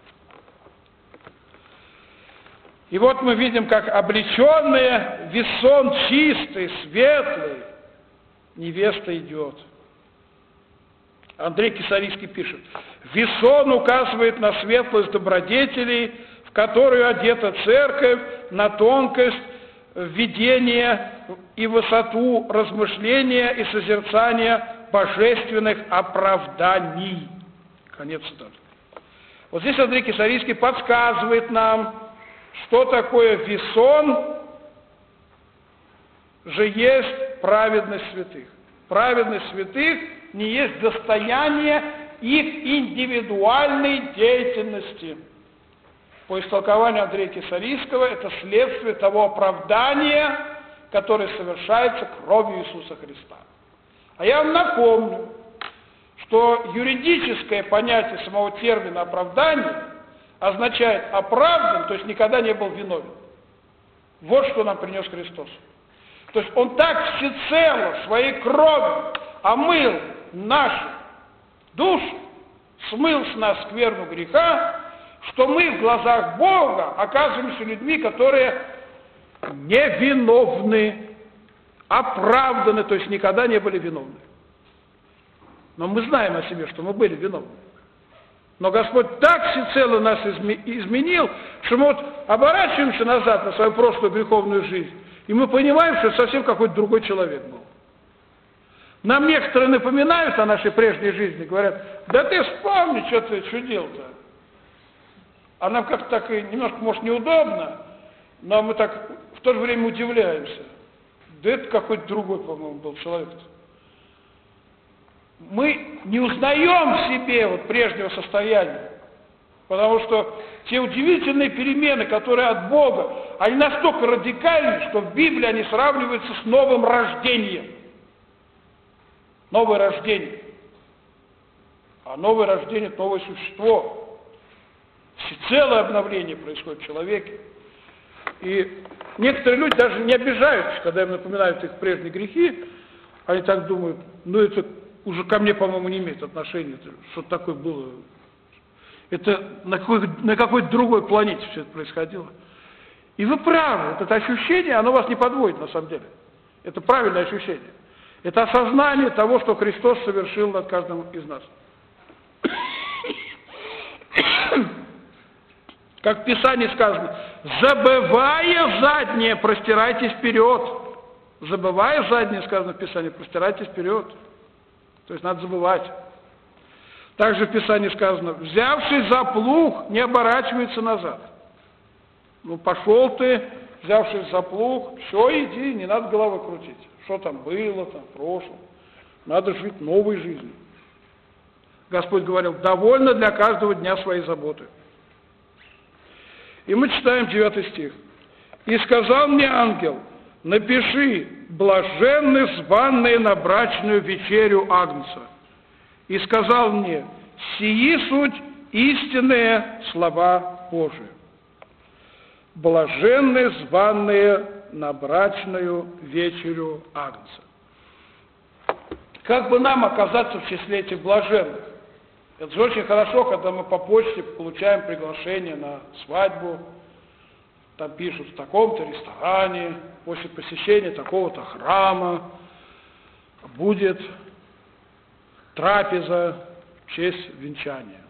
И вот мы видим, как облеченная, весон чистый, светлый, невеста идет. Андрей Кисарийский пишет: весон указывает на светлость добродетелей, в которую одета церковь, на тонкость видения и высоту размышления и созерцания божественных оправданий. Конец цитаты. Вот здесь Андрей Кисарийский подсказывает нам, что такое весон же есть праведность святых. Праведность святых не есть достояние их индивидуальной деятельности. По истолкованию Андрея Кисарийского, это следствие того оправдания, которое совершается кровью Иисуса Христа. А я вам напомню, что юридическое понятие самого термина оправдания означает оправдан, то есть никогда не был виновен. Вот что нам принес Христос. То есть Он так всецело своей кровью омыл наши души, смыл с нас скверну греха, что мы в глазах Бога оказываемся людьми, которые невиновны, оправданы, то есть никогда не были виновны. Но мы знаем о себе, что мы были виновны. Но Господь так всецело нас изменил, что мы вот оборачиваемся назад на свою прошлую греховную жизнь, и мы понимаем, что это совсем какой-то другой человек был. Нам некоторые напоминают о нашей прежней жизни, говорят: да ты вспомни, что ты чудил-то. А нам как-то так и немножко, может, неудобно, но мы так в то же время удивляемся. Да это какой-то другой, по-моему, был человек-то. Мы не узнаем в себе вот прежнего состояния, потому что те удивительные перемены, которые от Бога, они настолько радикальны, что в Библии они сравниваются с новым рождением. Новое рождение. А новое рождение – это новое существо. Всецелое обновление происходит в человеке. И некоторые люди даже не обижаются, когда им напоминают их прежние грехи, Они так думают, ну это уже ко мне, по-моему, не имеет отношения, что такое было. Это на какой, на какой-то другой планете все это происходило. И вы правы, вот это ощущение, оно вас не подводит на самом деле. Это правильное ощущение. Это осознание того, что Христос совершил над каждым из нас. Как в Писании сказано, забывая заднее, простирайтесь вперед. Забывая заднее, сказано в Писании, простирайтесь вперед. То есть надо забывать. Также в Писании сказано, взявшись за плуг, не оборачивается назад. Ну, пошел ты, взявшись за плуг, все, иди, не надо головой крутить. Что там было, там, в прошлом. Надо жить новой жизнью. Господь говорил, довольно для каждого дня своей заботы. И мы читаем девятый стих. «И сказал мне ангел, напиши, блаженны званные на брачную вечерю Агнца. И сказал мне, сии суть истинные слова Божии. Блаженны званные на брачную вечерю Агнца». Как бы нам оказаться в числе этих блаженных? Это же очень хорошо, когда мы по почте получаем приглашение на свадьбу, там пишут в таком-то ресторане, после посещения такого-то храма будет трапеза в честь венчания.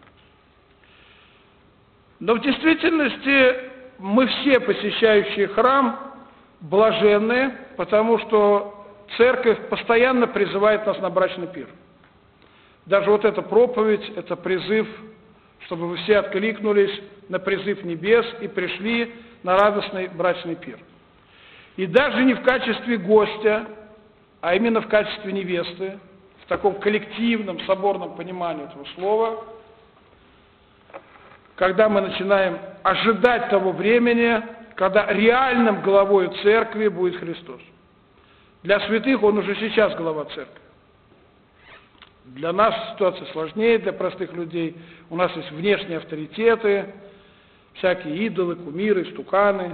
Но в действительности мы все, посещающие храм, блаженные, потому что церковь постоянно призывает нас на брачный пир. Даже вот эта проповедь, это призыв, чтобы вы все откликнулись на призыв небес и пришли на радостный брачный пир. И даже не в качестве гостя, а именно в качестве невесты, в таком коллективном, соборном понимании этого слова, когда мы начинаем ожидать того времени, когда реальным главой церкви будет Христос. Для святых он уже сейчас глава церкви. Для нас ситуация сложнее, для простых людей. У нас есть внешние авторитеты, всякие идолы, кумиры, стуканы.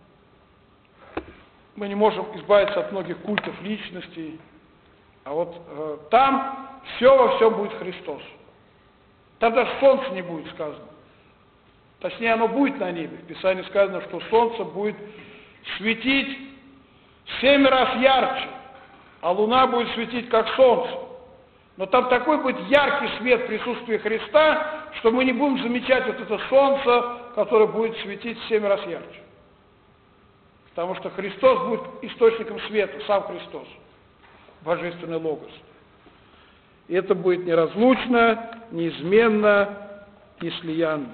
Мы не можем избавиться от многих культов личностей. А вот э, там все во всем будет Христос. Там даже солнца не будет сказано. Точнее, оно будет на небе. В Писании сказано, что солнце будет светить семь раз ярче, а луна будет светить как солнце. Но там такой будет яркий свет присутствия Христа, что мы не будем замечать вот это солнце, которое будет светить в семь раз ярче. Потому что Христос будет источником света, сам Христос, Божественный Логос. И это будет неразлучно, неизменно, неслиянно.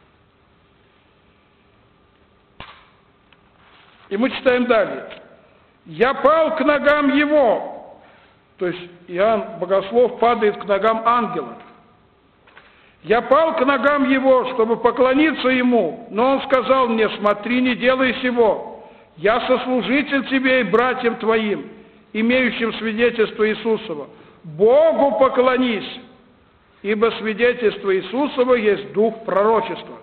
И мы читаем далее. «Я пал к ногам Его». То есть Иоанн Богослов падает к ногам ангела. «Я пал к ногам Его, чтобы поклониться Ему, но Он сказал мне, смотри, не делай сего. Я сослужитель тебе и братьям твоим, имеющим свидетельство Иисусова. Богу поклонись, ибо свидетельство Иисусова есть дух пророчества».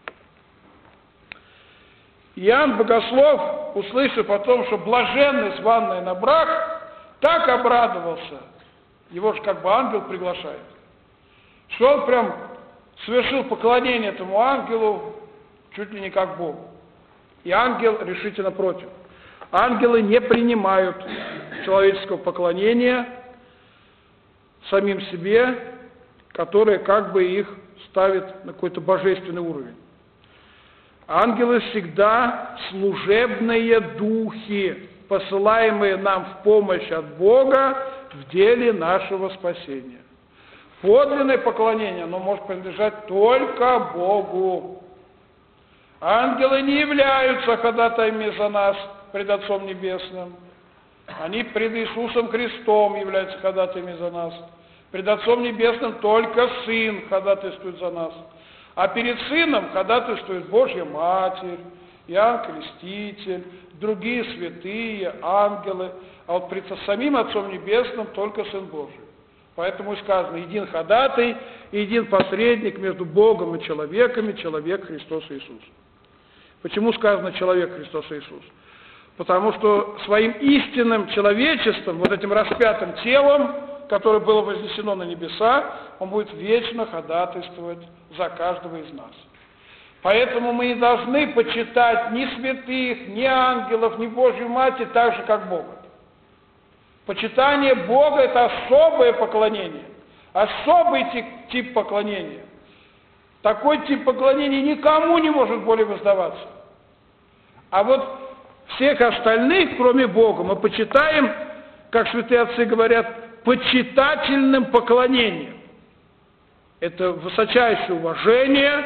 Иоанн Богослов, услышав о том, что блаженны званные на брак, так обрадовался, его же как бы ангел приглашает, что он прям совершил поклонение этому ангелу чуть ли не как Богу. И ангел решительно против. Ангелы не принимают человеческого поклонения самим себе, которое как бы их ставит на какой-то божественный уровень. Ангелы всегда служебные духи, посылаемые нам в помощь от Бога в деле нашего спасения. Подлинное поклонение, оно может принадлежать только Богу. Ангелы не являются ходатаями за нас пред Отцом Небесным. Они пред Иисусом Христом являются ходатаями за нас. Пред Отцом Небесным только Сын ходатайствует за нас. А перед Сыном ходатайствует Божья Матерь, Иоанн Креститель, другие святые, ангелы, а вот пред самим Отцом Небесным только Сын Божий. Поэтому и сказано, един ходатай, един посредник между Богом и человеками, человек Христос Иисус. Почему сказано человек Христос Иисус? Потому что своим истинным человечеством, вот этим распятым телом, которое было вознесено на небеса, он будет вечно ходатайствовать за каждого из нас. Поэтому мы не должны почитать ни святых, ни ангелов, ни Божью Матерь так же, как Бога. Почитание Бога – это особое поклонение, особый тип, тип поклонения. Такой тип поклонения никому не может более воздаваться. А вот всех остальных, кроме Бога, мы почитаем, как святые отцы говорят, почитательным поклонением. Это высочайшее уважение,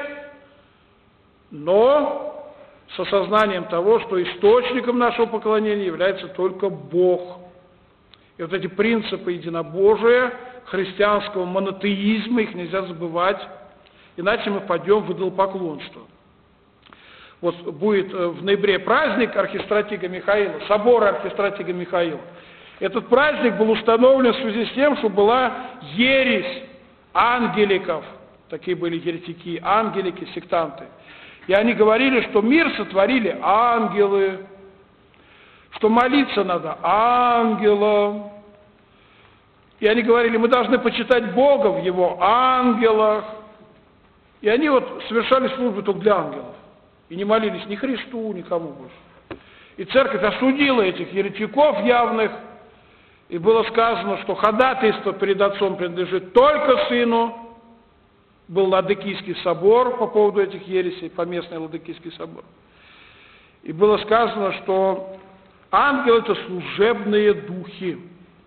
но с осознанием того, что источником нашего поклонения является только Бог. И вот эти принципы единобожия, христианского монотеизма, их нельзя забывать, иначе мы пойдем в идолопоклонство. Вот будет в ноябре праздник архистратига Михаила, собор архистратига Михаила. Этот праздник был установлен в связи с тем, что была ересь ангеликов, такие были еретики, ангелики, сектанты. И они говорили, что мир сотворили ангелы, что молиться надо ангелам. И они говорили, мы должны почитать Бога в Его ангелах. И они вот совершали службу только для ангелов. И не молились ни Христу, никому больше. И церковь осудила этих еретиков явных. И было сказано, что ходатайство перед Отцом принадлежит только Сыну. Был Ладыкийский собор по поводу этих ересей, поместный Ладыкийский собор. И было сказано, что ангелы – это служебные духи.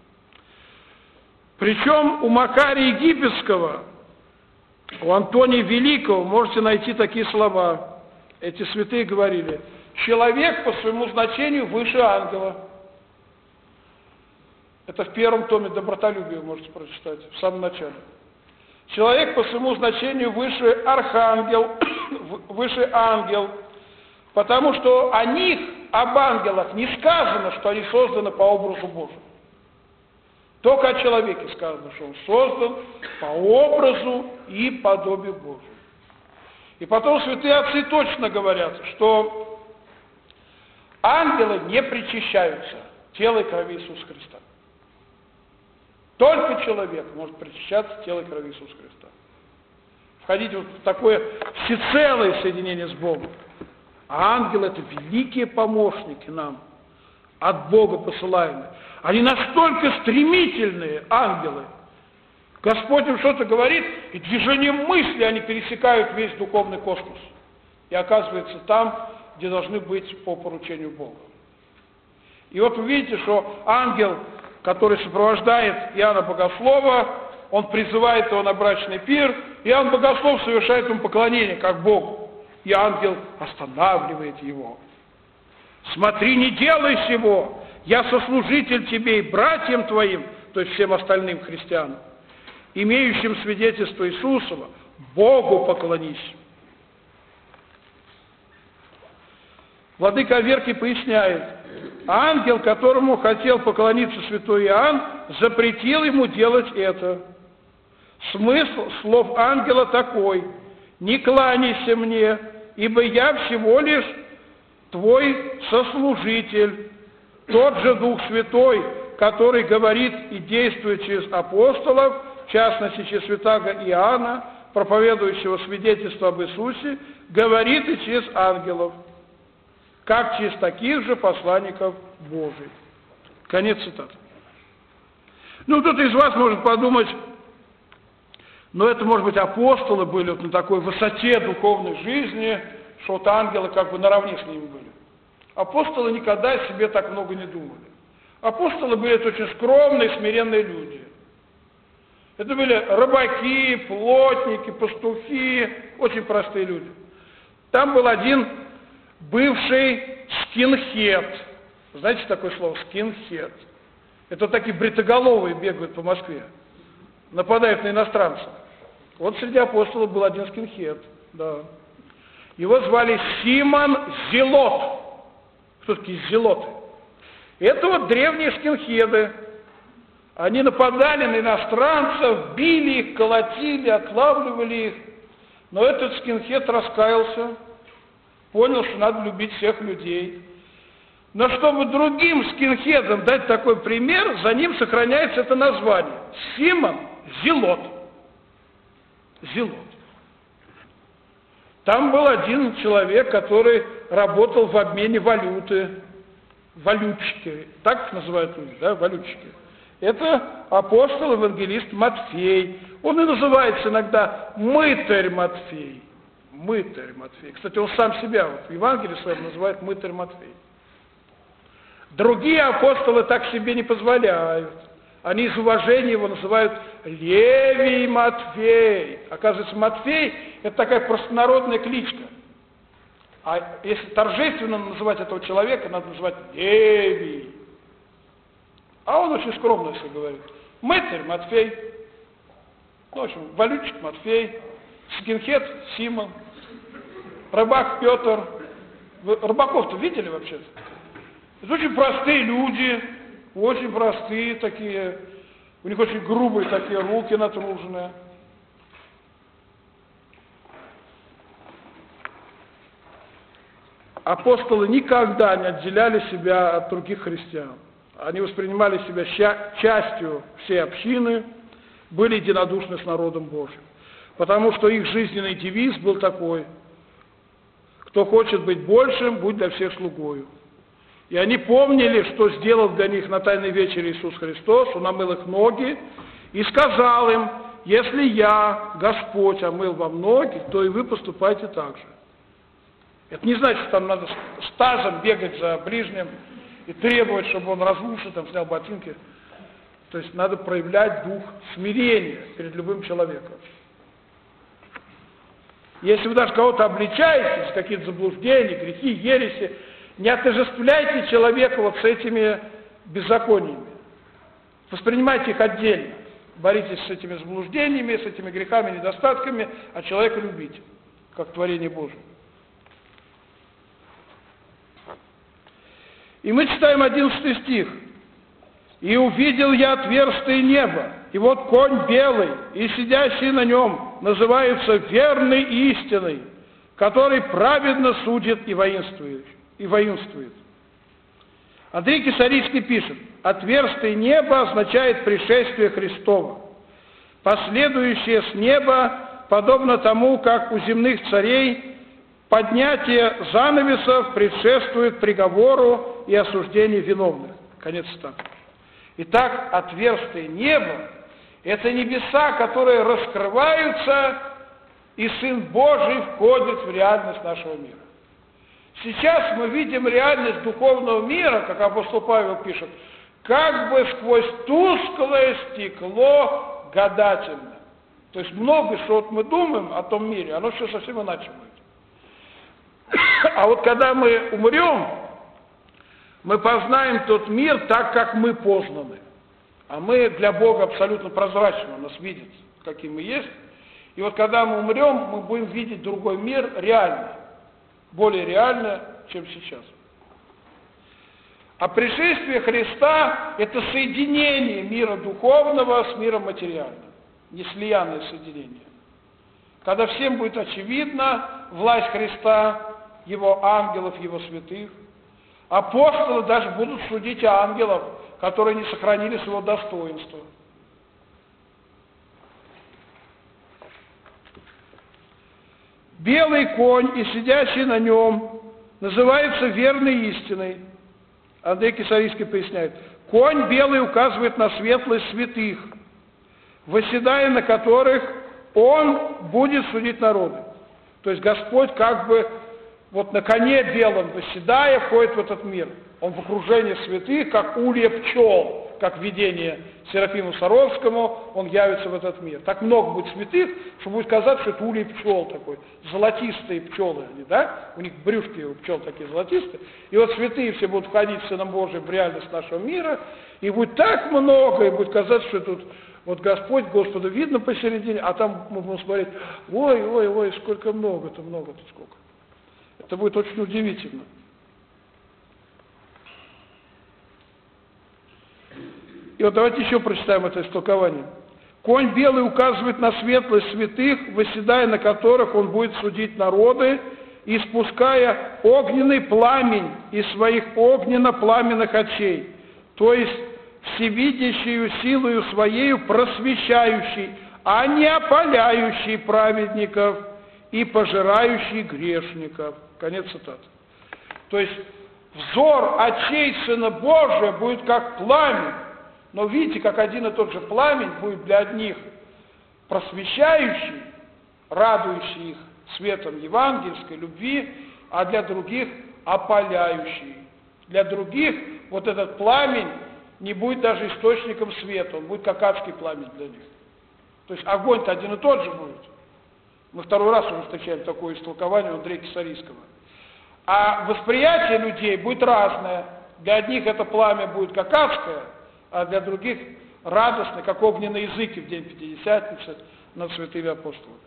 Причем у Макария Египетского, у Антония Великого можете найти такие слова. Эти святые говорили: человек по своему значению выше ангела. Это в первом томе «Добротолюбие» можете прочитать, в самом начале. Человек по своему значению выше архангел, выше ангел, потому что о них, об ангелах, не сказано, что они созданы по образу Божию. Только о человеке сказано, что он создан по образу и подобию Божию. И потом святые отцы точно говорят, что ангелы не причащаются телом и крови Иисуса Христа. Только человек может причащаться телом и крови Иисуса Христа. Входить вот в такое всецелое соединение с Богом. А ангелы – это великие помощники нам, от Бога посылаемые. Они настолько стремительные, ангелы. Господь им что-то говорит, и движением мысли они пересекают весь духовный космос. И оказывается там, где должны быть по поручению Бога. И вот вы видите, что ангел, который сопровождает Иоанна Богослова, он призывает его на брачный пир, и Иоанн Богослов совершает ему поклонение, как Богу. И ангел останавливает его. «Смотри, не делай сего, я сослужитель тебе и братьям твоим», то есть всем остальным христианам, имеющим свидетельство Иисусова, Богу поклонись. Владыка Аверкий поясняет: ангел, которому хотел поклониться святой Иоанн, запретил ему делать это. Смысл слов ангела такой: не кланяйся мне, ибо я всего лишь твой сослужитель, тот же Дух Святой, который говорит и действует через апостолов, в частности через святаго Иоанна, проповедующего свидетельство об Иисусе, говорит и через ангелов, как через таких же посланников Божьих. Конец цитаты. Ну, кто-то из вас может подумать, но это, может быть, апостолы были вот на такой высоте духовной жизни, что вот ангелы как бы наравне с ними были. Апостолы никогда о себе так много не думали. Апостолы были это очень скромные, смиренные люди. Это были рыбаки, плотники, пастухи, очень простые люди. Там был один бывший скинхед. Знаете такое слово? Скинхед. Это такие бритоголовые бегают по Москве, нападают на иностранцев. Вот среди апостолов был один скинхед. Да. Его звали Симон Зелот. Кто такие зелоты? Это вот древние скинхеды. Они нападали на иностранцев, били их, колотили, отлавливали их. Но этот скинхед раскаялся, понял, что надо любить всех людей. Но чтобы другим скинхедам дать такой пример, за ним сохраняется это название. Симон Зелот. Зелот. Там был один человек, который работал в обмене валюты. Валютчики. Так их называют люди, да, валютчики. Это апостол, евангелист Матфей. Он и называется иногда мытарь Матфей. Мытарь Матфей. Кстати, он сам себя вот, в Евангелии своем называет мытарь Матфей. Другие апостолы так себе не позволяют. Они из уважения его называют Левий Матфей. Оказывается, Матфей – это такая простонародная кличка. А если торжественно называть этого человека, надо называть Левий. А он очень скромно все говорит. Мытарь Матфей. Ну, в общем, валютчик Матфей. Скинхед Симон. Рыбак Петр. Вы рыбаков-то видели вообще-то? Это очень простые люди, очень простые такие, у них очень грубые такие руки натруженные. Апостолы никогда не отделяли себя от других христиан. Они воспринимали себя частью всей общины, были единодушны с народом Божьим. Потому что их жизненный девиз был такой: кто хочет быть большим, будь для всех слугою. И они помнили, что сделал для них на Тайной вечере Иисус Христос. Он омыл их ноги и сказал им: если я, Господь, омыл вам ноги, то и вы поступайте так же. Это не значит, что там надо с тазом бегать за ближним и требовать, чтобы он разулся, там, снял ботинки. То есть надо проявлять дух смирения перед любым человеком. Если вы даже кого-то обличаете, какие-то заблуждения, грехи, ереси, не отождествляйте человека вот с этими беззакониями. Воспринимайте их отдельно. Боритесь с этими заблуждениями, с этими грехами, недостатками, а человека любите, как творение Божие. И мы читаем одиннадцатый стих. «И увидел я отверстие неба, и вот конь белый, и сидящий на нем называется верный и истинный, который праведно судит и воинствует». И воинствует. Андрей Кисарийский пишет: отверстие неба означает пришествие Христова, последующее с неба, подобно тому, как у земных царей поднятие занавесов предшествует приговору и осуждению виновных. Конец цитаты. Итак, отверстие неба – это небеса, которые раскрываются, и Сын Божий входит в реальность нашего мира. Сейчас мы видим реальность духовного мира, как апостол Павел пишет, как бы сквозь тусклое стекло гадательно. То есть многое, что вот мы думаем о том мире, оно все совсем иначе будет. А вот когда мы умрем, мы познаем тот мир так, как мы познаны. А мы для Бога абсолютно прозрачны, Он нас видит, каким мы есть. И вот когда мы умрем, мы будем видеть другой мир реально. Более реально, чем сейчас. А пришествие Христа – это соединение мира духовного с миром материальным. Неслиянное соединение. Когда всем будет очевидна власть Христа, Его ангелов, Его святых. Апостолы даже будут судить ангелов, которые не сохранили своего достоинства. Белый конь и сидящий на нем называется верной истиной. Андрей Кисарийский поясняет. Конь белый указывает на светлость святых, восседая на которых он будет судить народы. То есть Господь как бы вот на коне белом восседая входит в этот мир. Он в окружении святых, как улья пчел, как видение Серафиму Саровскому, он явится в этот мир. Так много будет святых, что будет казаться, что это улья пчел такой. Золотистые пчелы они, да? У них брюшки у пчел такие золотистые. И вот святые все будут входить в Сыном Божиим в реальность нашего мира, и будет так много, и будет казаться, что тут вот Господь, Господу видно посередине, а там мы будем смотреть, ой, ой, ой, сколько много-то, много-то сколько. Это будет очень удивительно. И вот давайте еще прочитаем это истолкование. Конь белый указывает на светлость святых, восседая на которых он будет судить народы, испуская огненный пламень из своих огненно-пламенных очей, то есть всевидящую силою своею просвещающий, а не опаляющий праведников и пожирающий грешников. Конец цитаты. То есть взор очей Сына Божия будет как пламень. Но видите, как один и тот же пламень будет для одних просвещающий, радующий их светом евангельской любви, а для других опаляющий. Для других вот этот пламень не будет даже источником света, он будет как адский пламень для них. То есть огонь-то один и тот же будет. Мы второй раз уже встречаем такое истолкование Андрея Кисарийского. А восприятие людей будет разное. Для одних это пламя будет как адское, а для других радостное, как огненные языки в день Пятидесятницы над святыми апостолами.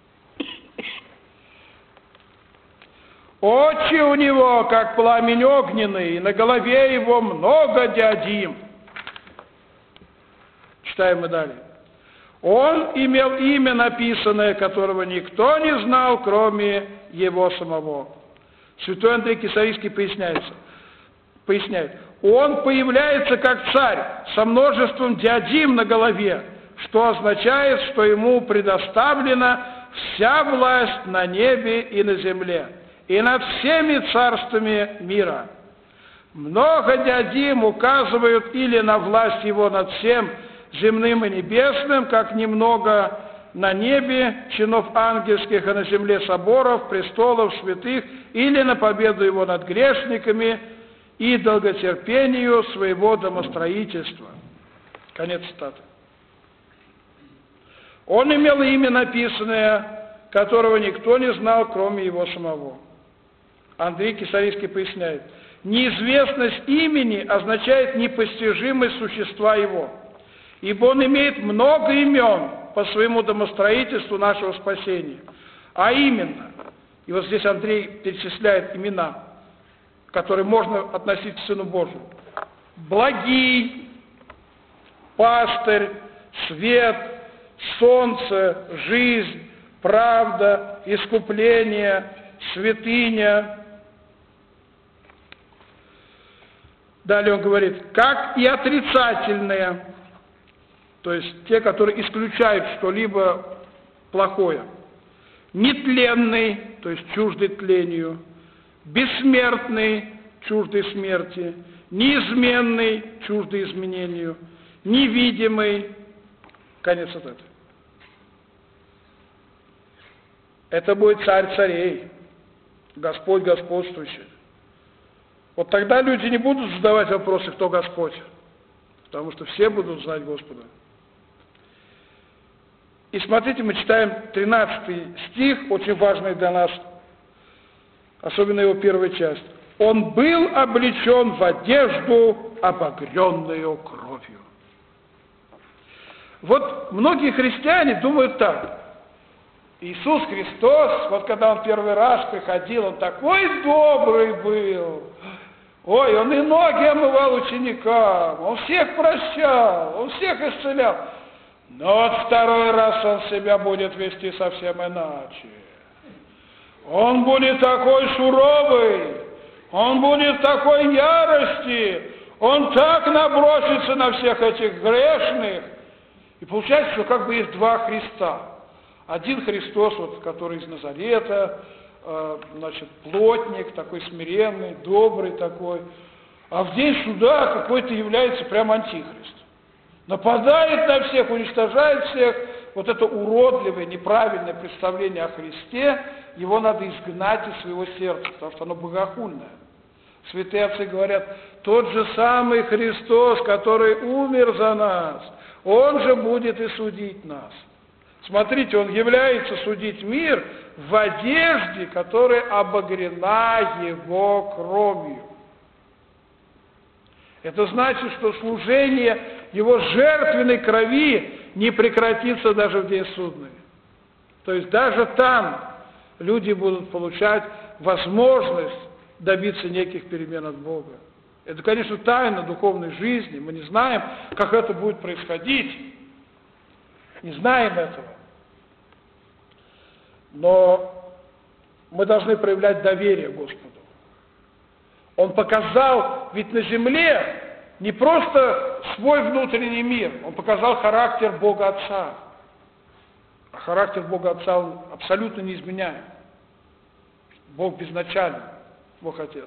Очи у него, как пламень огненный, и на голове его много диадим. Читаем мы далее. Он имел имя написанное, которого никто не знал, кроме его самого. Святой Андрей Кисарийский поясняется, поясняет. Он появляется как царь со множеством диадим на голове, что означает, что ему предоставлена вся власть на небе и на земле, и над всеми царствами мира. Много диадим указывают или на власть его над всем земным и небесным, как немного на небе чинов ангельских, и на земле соборов, престолов святых, или на победу его над грешниками и долготерпению своего домостроительства. Конец цитаты. Он имел имя написанное, которого никто не знал, кроме его самого. Андрей Кисарийский поясняет. Неизвестность имени означает непостижимость существа его, ибо он имеет много имен по своему домостроительству нашего спасения. А именно, и вот здесь Андрей перечисляет имена, которые можно относить к Сыну Божию. Благий, пастырь, свет, солнце, жизнь, правда, искупление, святыня. Далее он говорит, как и отрицательные, то есть те, которые исключают что-либо плохое. Нетленный, то есть чуждый тлению. Бессмертный, чуждый смерти. Неизменный, чуждый изменению. Невидимый. Конец цитаты. Это будет царь царей, Господь господствующий. Вот тогда люди не будут задавать вопросы, кто Господь, потому что все будут знать Господа. И смотрите, мы читаем тринадцатый стих, очень важный для нас, особенно его первая часть. Он был облечен в одежду, обогренную кровью. Вот многие христиане думают так. Иисус Христос, вот когда Он первый раз приходил, Он такой добрый был. Ой, Он и ноги омывал ученикам, Он всех прощал, Он всех исцелял. Но вот второй раз Он себя будет вести совсем иначе. Он будет такой суровый, Он будет такой ярости, Он так набросится на всех этих грешных. И получается, что как бы есть два Христа. Один Христос, вот, который из Назарета, э, значит, плотник, такой смиренный, добрый такой. А в день суда какой-то является прям антихрист. Нападает на всех, уничтожает всех. Вот это уродливое, неправильное представление о Христе, его надо изгнать из своего сердца, потому что оно богохульное. Святые отцы говорят, тот же самый Христос, который умер за нас, Он же будет и судить нас. Смотрите, Он является судить мир в одежде, которая обогрена Его кровью. Это значит, что служение Его жертвенной крови не прекратится даже в день судный. То есть даже там люди будут получать возможность добиться неких перемен от Бога. Это, конечно, тайна духовной жизни. Мы не знаем, как это будет происходить. Не знаем этого. Но мы должны проявлять доверие Господу. Он показал, ведь на земле не просто свой внутренний мир, он показал характер Бога Отца. А характер Бога Отца он абсолютно не изменяет. Бог безначален, Бог Отец.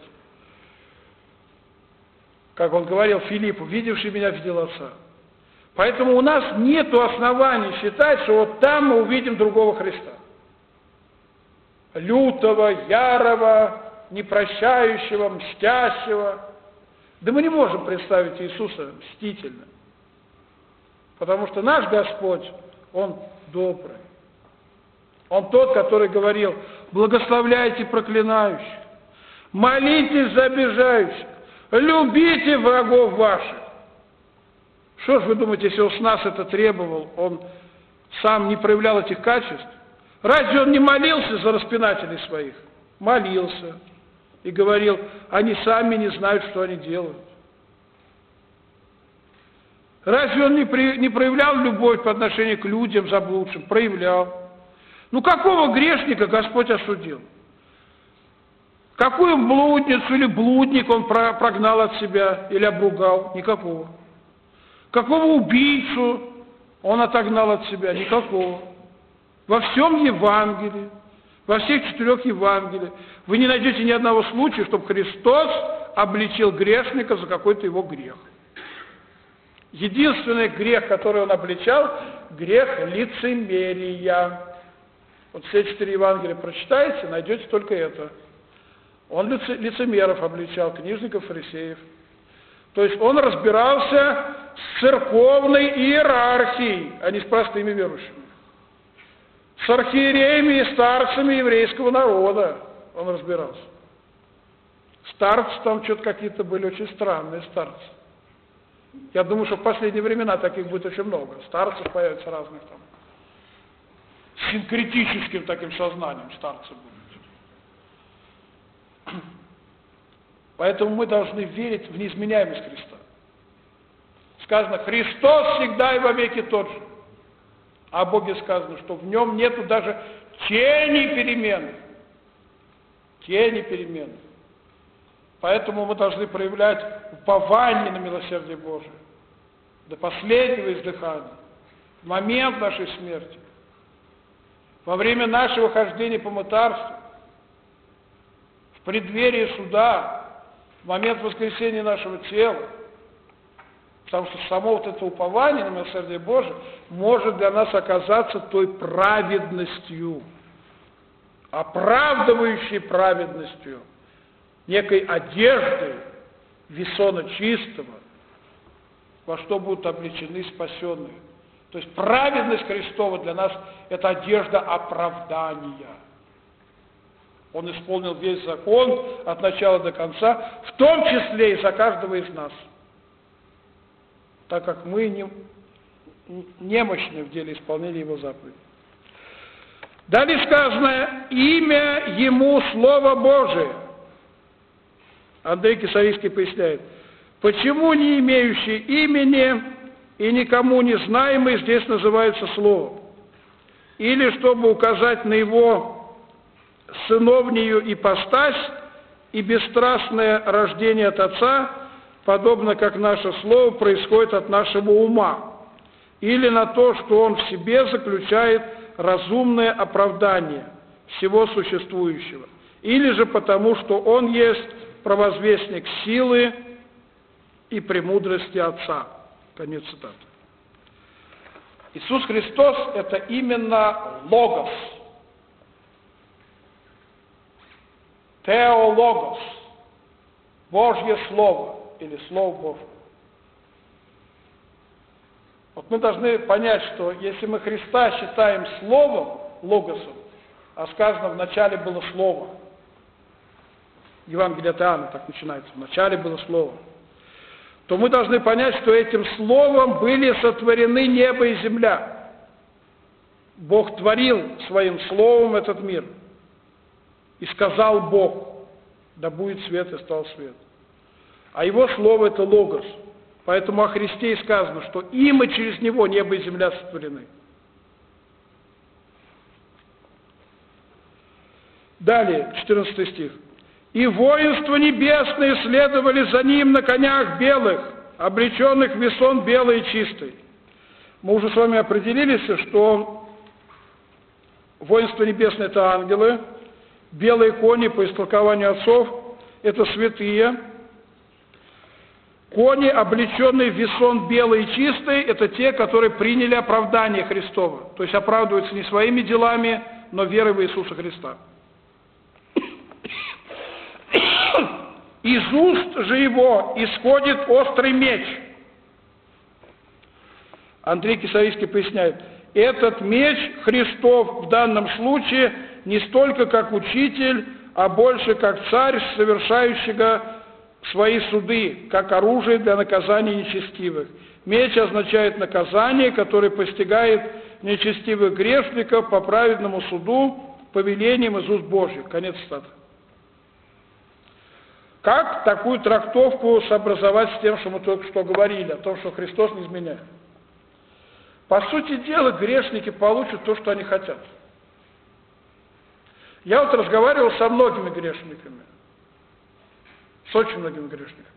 Как он говорил Филиппу, видевший меня, видел Отца. Поэтому у нас нет оснований считать, что вот там мы увидим другого Христа. Лютого, ярого, непрощающего, мстящего. Да мы не можем представить Иисуса мстительным. Потому что наш Господь, Он добрый. Он тот, который говорил, благословляйте проклинающих, молитесь за обижающих, любите врагов ваших. Что ж вы думаете, если он с нас это требовал, он сам не проявлял этих качеств? Разве он не молился за распинателей своих? Молился. И говорил, они сами не знают, что они делают. Разве он не, при, не проявлял любовь по отношению к людям заблудшим? Проявлял. Ну какого грешника Господь осудил? Какую блудницу или блудник он прогнал от себя или обругал? Никакого. Какого убийцу он отогнал от себя? Никакого. Во всем Евангелии, во всех четырех Евангелиях вы не найдете ни одного случая, чтобы Христос обличил грешника за какой-то его грех. Единственный грех, который он обличал, грех лицемерия. Вот все четыре Евангелия прочитаете, найдете только это. Он лицемеров обличал, книжников, фарисеев. То есть он разбирался с церковной иерархией, а не с простыми верующими. С архиереями и старцами еврейского народа он разбирался. Старцы там что-то какие-то были очень странные старцы. Я думаю, что в последние времена таких будет очень много. Старцев появится разных там. С синкретическим таким сознанием старцы будут. Поэтому мы должны верить в неизменяемость Христа. Сказано, Христос всегда и вовеки тот же. А о Боге сказано, что в нем нету даже тени перемен. Тени перемен. Поэтому мы должны проявлять упование на милосердие Божие. До последнего издыхания. В момент нашей смерти. Во время нашего хождения по мытарству. В преддверии суда. В момент воскресения нашего тела. Потому что само вот это упование на милосердие Божие может для нас оказаться той праведностью, оправдывающей праведностью, некой одеждой весона чистого, во что будут облечены спасенные. То есть праведность Христова для нас – это одежда оправдания. Он исполнил весь закон от начала до конца, в том числе и за каждого из нас. Так как мы не, немощны в деле исполнения Его заповедей. Далее сказано, имя Ему Слово Божие. Андрей Кисарийский поясняет, почему не имеющий имени и никому не знаемый здесь называется Словом? Или чтобы указать на Его сыновнюю ипостась и бесстрастное рождение от Отца, подобно как наше слово происходит от нашего ума, или на то, что он в себе заключает разумное оправдание всего существующего, или же потому, что он есть провозвестник силы и премудрости Отца. Конец цитаты. Иисус Христос – это именно Логос. Теологос. Божье Слово. Или Слово Божье. Вот мы должны понять, что если мы Христа считаем Словом, Логосом, а сказано, в начале было Слово. Евангелие от Иоанна так начинается. В начале было Слово. То мы должны понять, что этим Словом были сотворены небо и земля. Бог творил своим Словом этот мир. И сказал Бог, да будет свет, и стал свет. А Его Слово – это Логос. Поэтому о Христе и сказано, что им и через Него небо и земля сотворены. Далее, четырнадцатый стих. «И воинства небесные следовали за ним на конях белых, облеченных в весон белый и чистый». Мы уже с вами определились, что воинство небесное – это ангелы, белые кони, по истолкованию отцов, это святые. Кони, облеченные в весон белый и чистый, это те, которые приняли оправдание Христово, то есть оправдываются не своими делами, но верой в Иисуса Христа. Из уст же его исходит острый меч. Андрей Кисарийский поясняет, этот меч Христов в данном случае не столько как учитель, а больше как царь, совершающего свои суды, как оружие для наказания нечестивых. Меч означает наказание, которое постигает нечестивых грешников по праведному суду, повелением из уст Божьих. Конец цитаты. Как такую трактовку сообразовать с тем, что мы только что говорили, о том, что Христос не изменяет? По сути дела, грешники получат то, что они хотят. Я вот разговаривал со многими грешниками, с очень многими грешниками.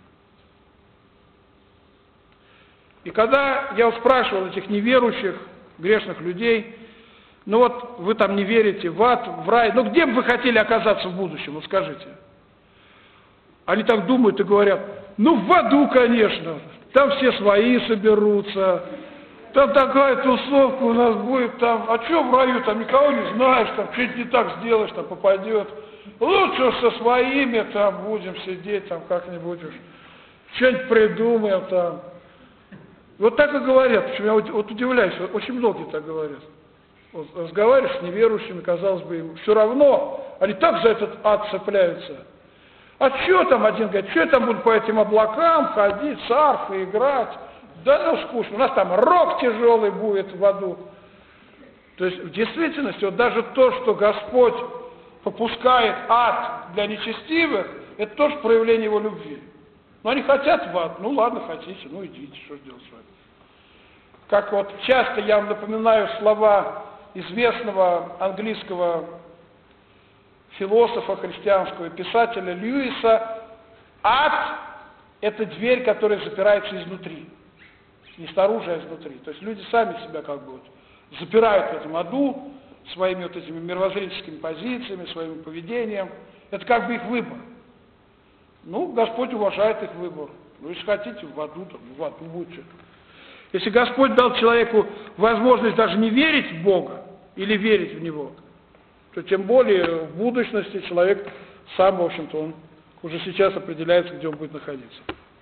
И когда я вот спрашивал этих неверующих, грешных людей, ну вот вы там не верите в ад, в рай, ну где бы вы хотели оказаться в будущем, ну скажите. Они так думают и говорят, ну в аду, конечно, там все свои соберутся, там такая тусовка у нас будет, там, а что в раю, там никого не знаешь, там что-нибудь не так сделаешь, там попадет. Лучше уж со своими там будем сидеть, там как-нибудь уж, что-нибудь придумаем там. Вот так и говорят, почему я вот удивляюсь, очень многие так говорят. Вот разговариваешь с неверующими, казалось бы, им все равно, они так за этот ад цепляются. А что там, один говорит, что я там буду по этим облакам ходить, с арфой играть? Да ну скучно, у нас там рок тяжелый будет в аду. То есть в действительности вот даже то, что Господь попускает ад для нечестивых, это тоже проявление Его любви. Но они хотят в ад, ну ладно, хотите, ну идите, что делать с вами. Как вот часто я вам напоминаю слова известного английского философа христианского, писателя Льюиса, ад – это дверь, которая запирается изнутри. Не снаружи, а изнутри. То есть люди сами себя как бы вот запирают в этом аду своими вот этими мировоззренческими позициями, своим поведением. Это как бы их выбор. Ну, Господь уважает их выбор. Ну, если хотите, в аду, там, в аду будете. Если Господь дал человеку возможность даже не верить в Бога или верить в Него, то тем более в будущности человек сам, в общем-то, он уже сейчас определяется, где он будет находиться.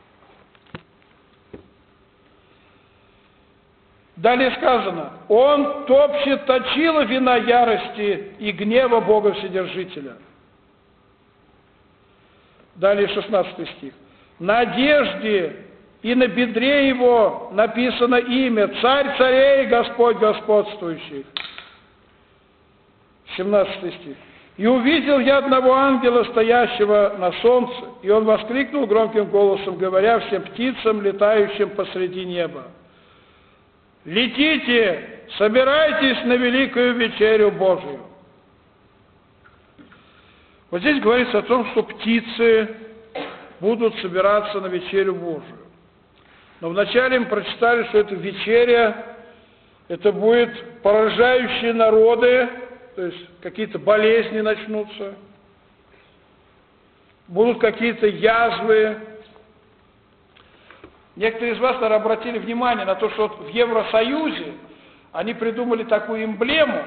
Далее сказано, он топчет точила вина ярости и гнева Бога Вседержителя. Далее шестнадцатый стих. На одежде и на бедре его написано имя, Царь царей, Господь господствующих. семнадцатый стих. И увидел я одного ангела, стоящего на солнце, и он воскликнул громким голосом, говоря всем птицам, летающим посреди неба: летите, собирайтесь на великую вечерю Божию. Вот здесь говорится о том, что птицы будут собираться на вечерю Божию. Но вначале мы прочитали, что эта вечеря, это будет поражающие народы, то есть какие-то болезни начнутся, будут какие-то язвы. Некоторые из вас, наверное, обратили внимание на то, что вот в Евросоюзе они придумали такую эмблему.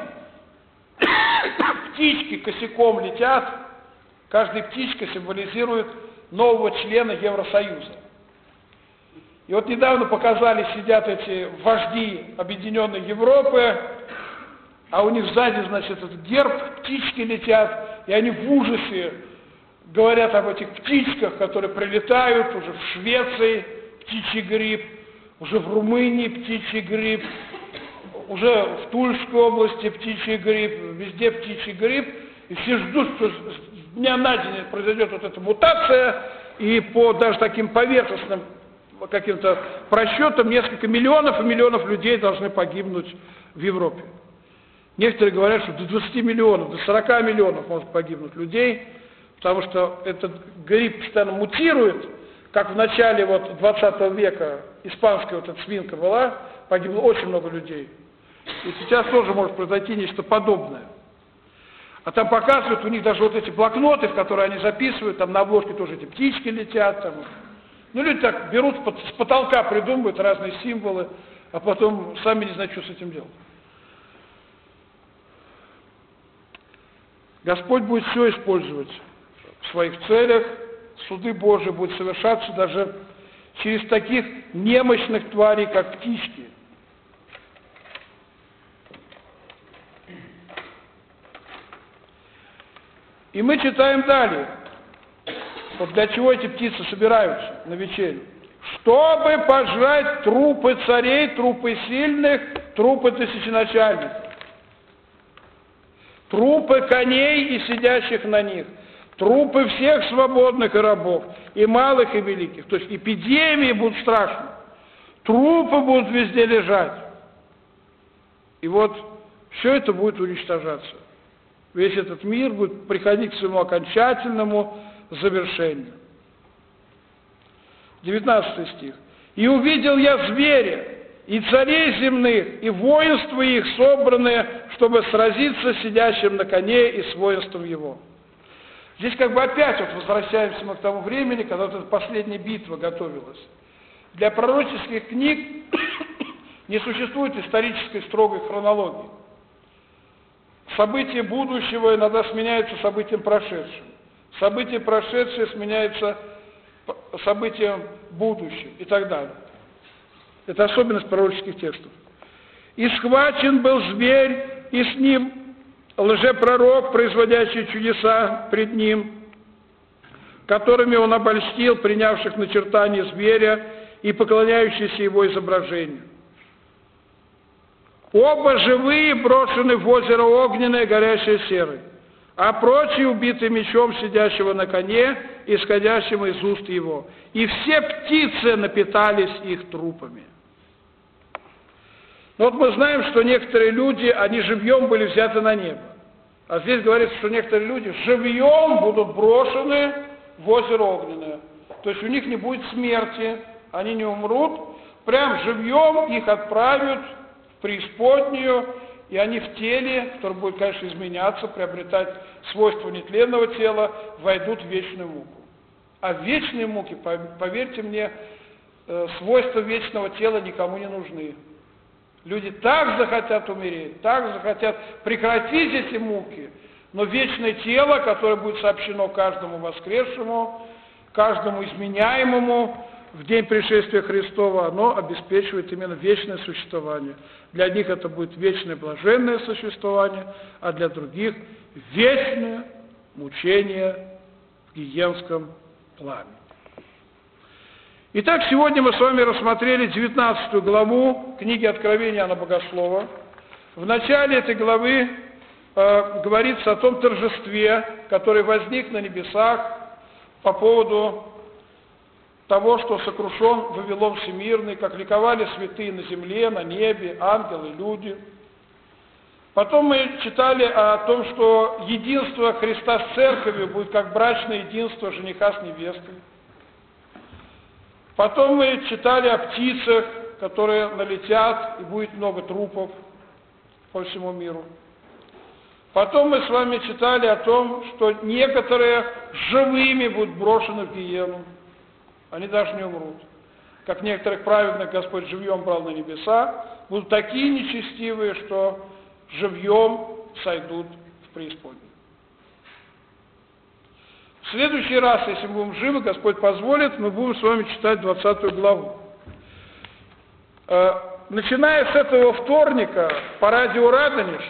Птички косяком летят, каждая птичка символизирует нового члена Евросоюза. И вот недавно показали, сидят эти вожди Объединенной Европы, а у них сзади, значит, этот герб, птички летят, и они в ужасе говорят об этих птичках, которые прилетают уже в Швеции, птичий грипп, уже в Румынии птичий грипп, уже в Тульской области птичий грипп, везде птичий грипп, и все ждут, что с дня на день произойдет вот эта мутация, и по даже таким поверхностным каким-то просчетам несколько миллионов и миллионов людей должны погибнуть в Европе. Некоторые говорят, что до двадцати миллионов, до сорока миллионов может погибнуть людей, потому что этот грипп постоянно мутирует, как в начале вот двадцатого века испанская вот эта свинка была, погибло очень много людей. И сейчас тоже может произойти нечто подобное. А там показывают, у них даже вот эти блокноты, в которые они записывают, там на обложке тоже эти птички летят. Там. Ну, люди так берут с потолка, придумывают разные символы, а потом сами не знают, что с этим делать. Господь будет все использовать в своих целях, суды Божии будут совершаться даже через таких немощных тварей, как птички. И мы читаем далее, вот для чего эти птицы собираются на вечерю. Чтобы пожрать трупы царей, трупы сильных, трупы тысяченачальников, трупы коней и сидящих на них, трупы всех свободных и рабов, и малых, и великих. То есть эпидемии будут страшны, трупы будут везде лежать. И вот все это будет уничтожаться. Весь этот мир будет приходить к своему окончательному завершению. девятнадцатый стих. «И увидел я зверя, и царей земных, и воинства их, собранные, чтобы сразиться с сидящим на коне и с воинством его». Здесь как бы опять вот возвращаемся мы к тому времени, когда вот эта последняя битва готовилась. Для пророческих книг не существует исторической строгой хронологии. События будущего иногда сменяются событием прошедшим. События прошедшие сменяются событием будущим и так далее. Это особенность пророческих текстов. «И схвачен был зверь, и с ним лжепророк, производящий чудеса пред ним, которыми он обольстил принявших начертание зверя и поклоняющихся его изображению. Оба живые брошены в озеро огненное, горящее серой, а прочие убиты мечом сидящего на коне, исходящим из уст его. И все птицы напитались их трупами». Но вот мы знаем, что некоторые люди, они живьем были взяты на небо. А здесь говорится, что некоторые люди живьем будут брошены в озеро огненное. То есть у них не будет смерти, они не умрут, прям живьем их отправят в преисподнюю, и они в теле, которое будет, конечно, изменяться, приобретать свойства нетленного тела, войдут в вечную муку. А в вечные муки, поверьте мне, свойства вечного тела никому не нужны. Люди так захотят умереть, так захотят прекратить эти муки, но вечное тело, которое будет сообщено каждому воскресшему, каждому изменяемому в день пришествия Христова, оно обеспечивает именно вечное существование. Для одних это будет вечное блаженное существование, а для других вечное мучение в гиенском пламени. Итак, сегодня мы с вами рассмотрели девятнадцатую главу книги Откровения Иоанна Богослова. В начале этой главы э, говорится о том торжестве, которое возник на небесах по поводу того, что сокрушен Вавилон всемирный, как ликовали святые на земле, на небе, ангелы, люди. Потом мы читали о том, что единство Христа с церковью будет как брачное единство жениха с невестой. Потом мы читали о птицах, которые налетят, и будет много трупов по всему миру. Потом мы с вами читали о том, что некоторые живыми будут брошены в гиену. Они даже не умрут. Как некоторых праведных Господь живьем брал на небеса, будут такие нечестивые, что живьем сойдут в преисподнюю. В следующий раз, если мы будем живы, Господь позволит, мы будем с вами читать двадцатую главу. Начиная с этого вторника по радио Радонеж,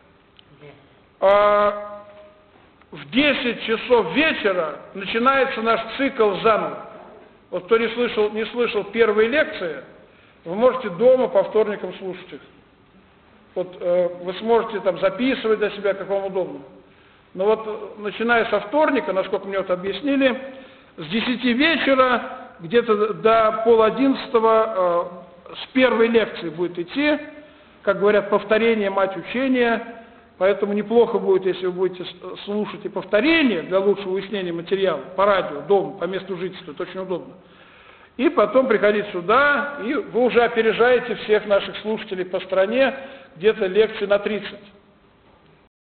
в десять часов вечера начинается наш цикл заново. Вот кто не слышал, не слышал первые лекции, вы можете дома по вторникам слушать их. Вот э, вы сможете там записывать для себя, как вам удобно. Но вот начиная со вторника, насколько мне вот объяснили, с десяти вечера, где-то до пол одиннадцатого э, с первой лекции будет идти, как говорят, повторение мать учения, Поэтому неплохо будет, если вы будете слушать и повторение для лучшего уяснения материала по радио, дома, по месту жительства, это очень удобно. И потом приходить сюда, и вы уже опережаете всех наших слушателей по стране где-то лекций на тридцать.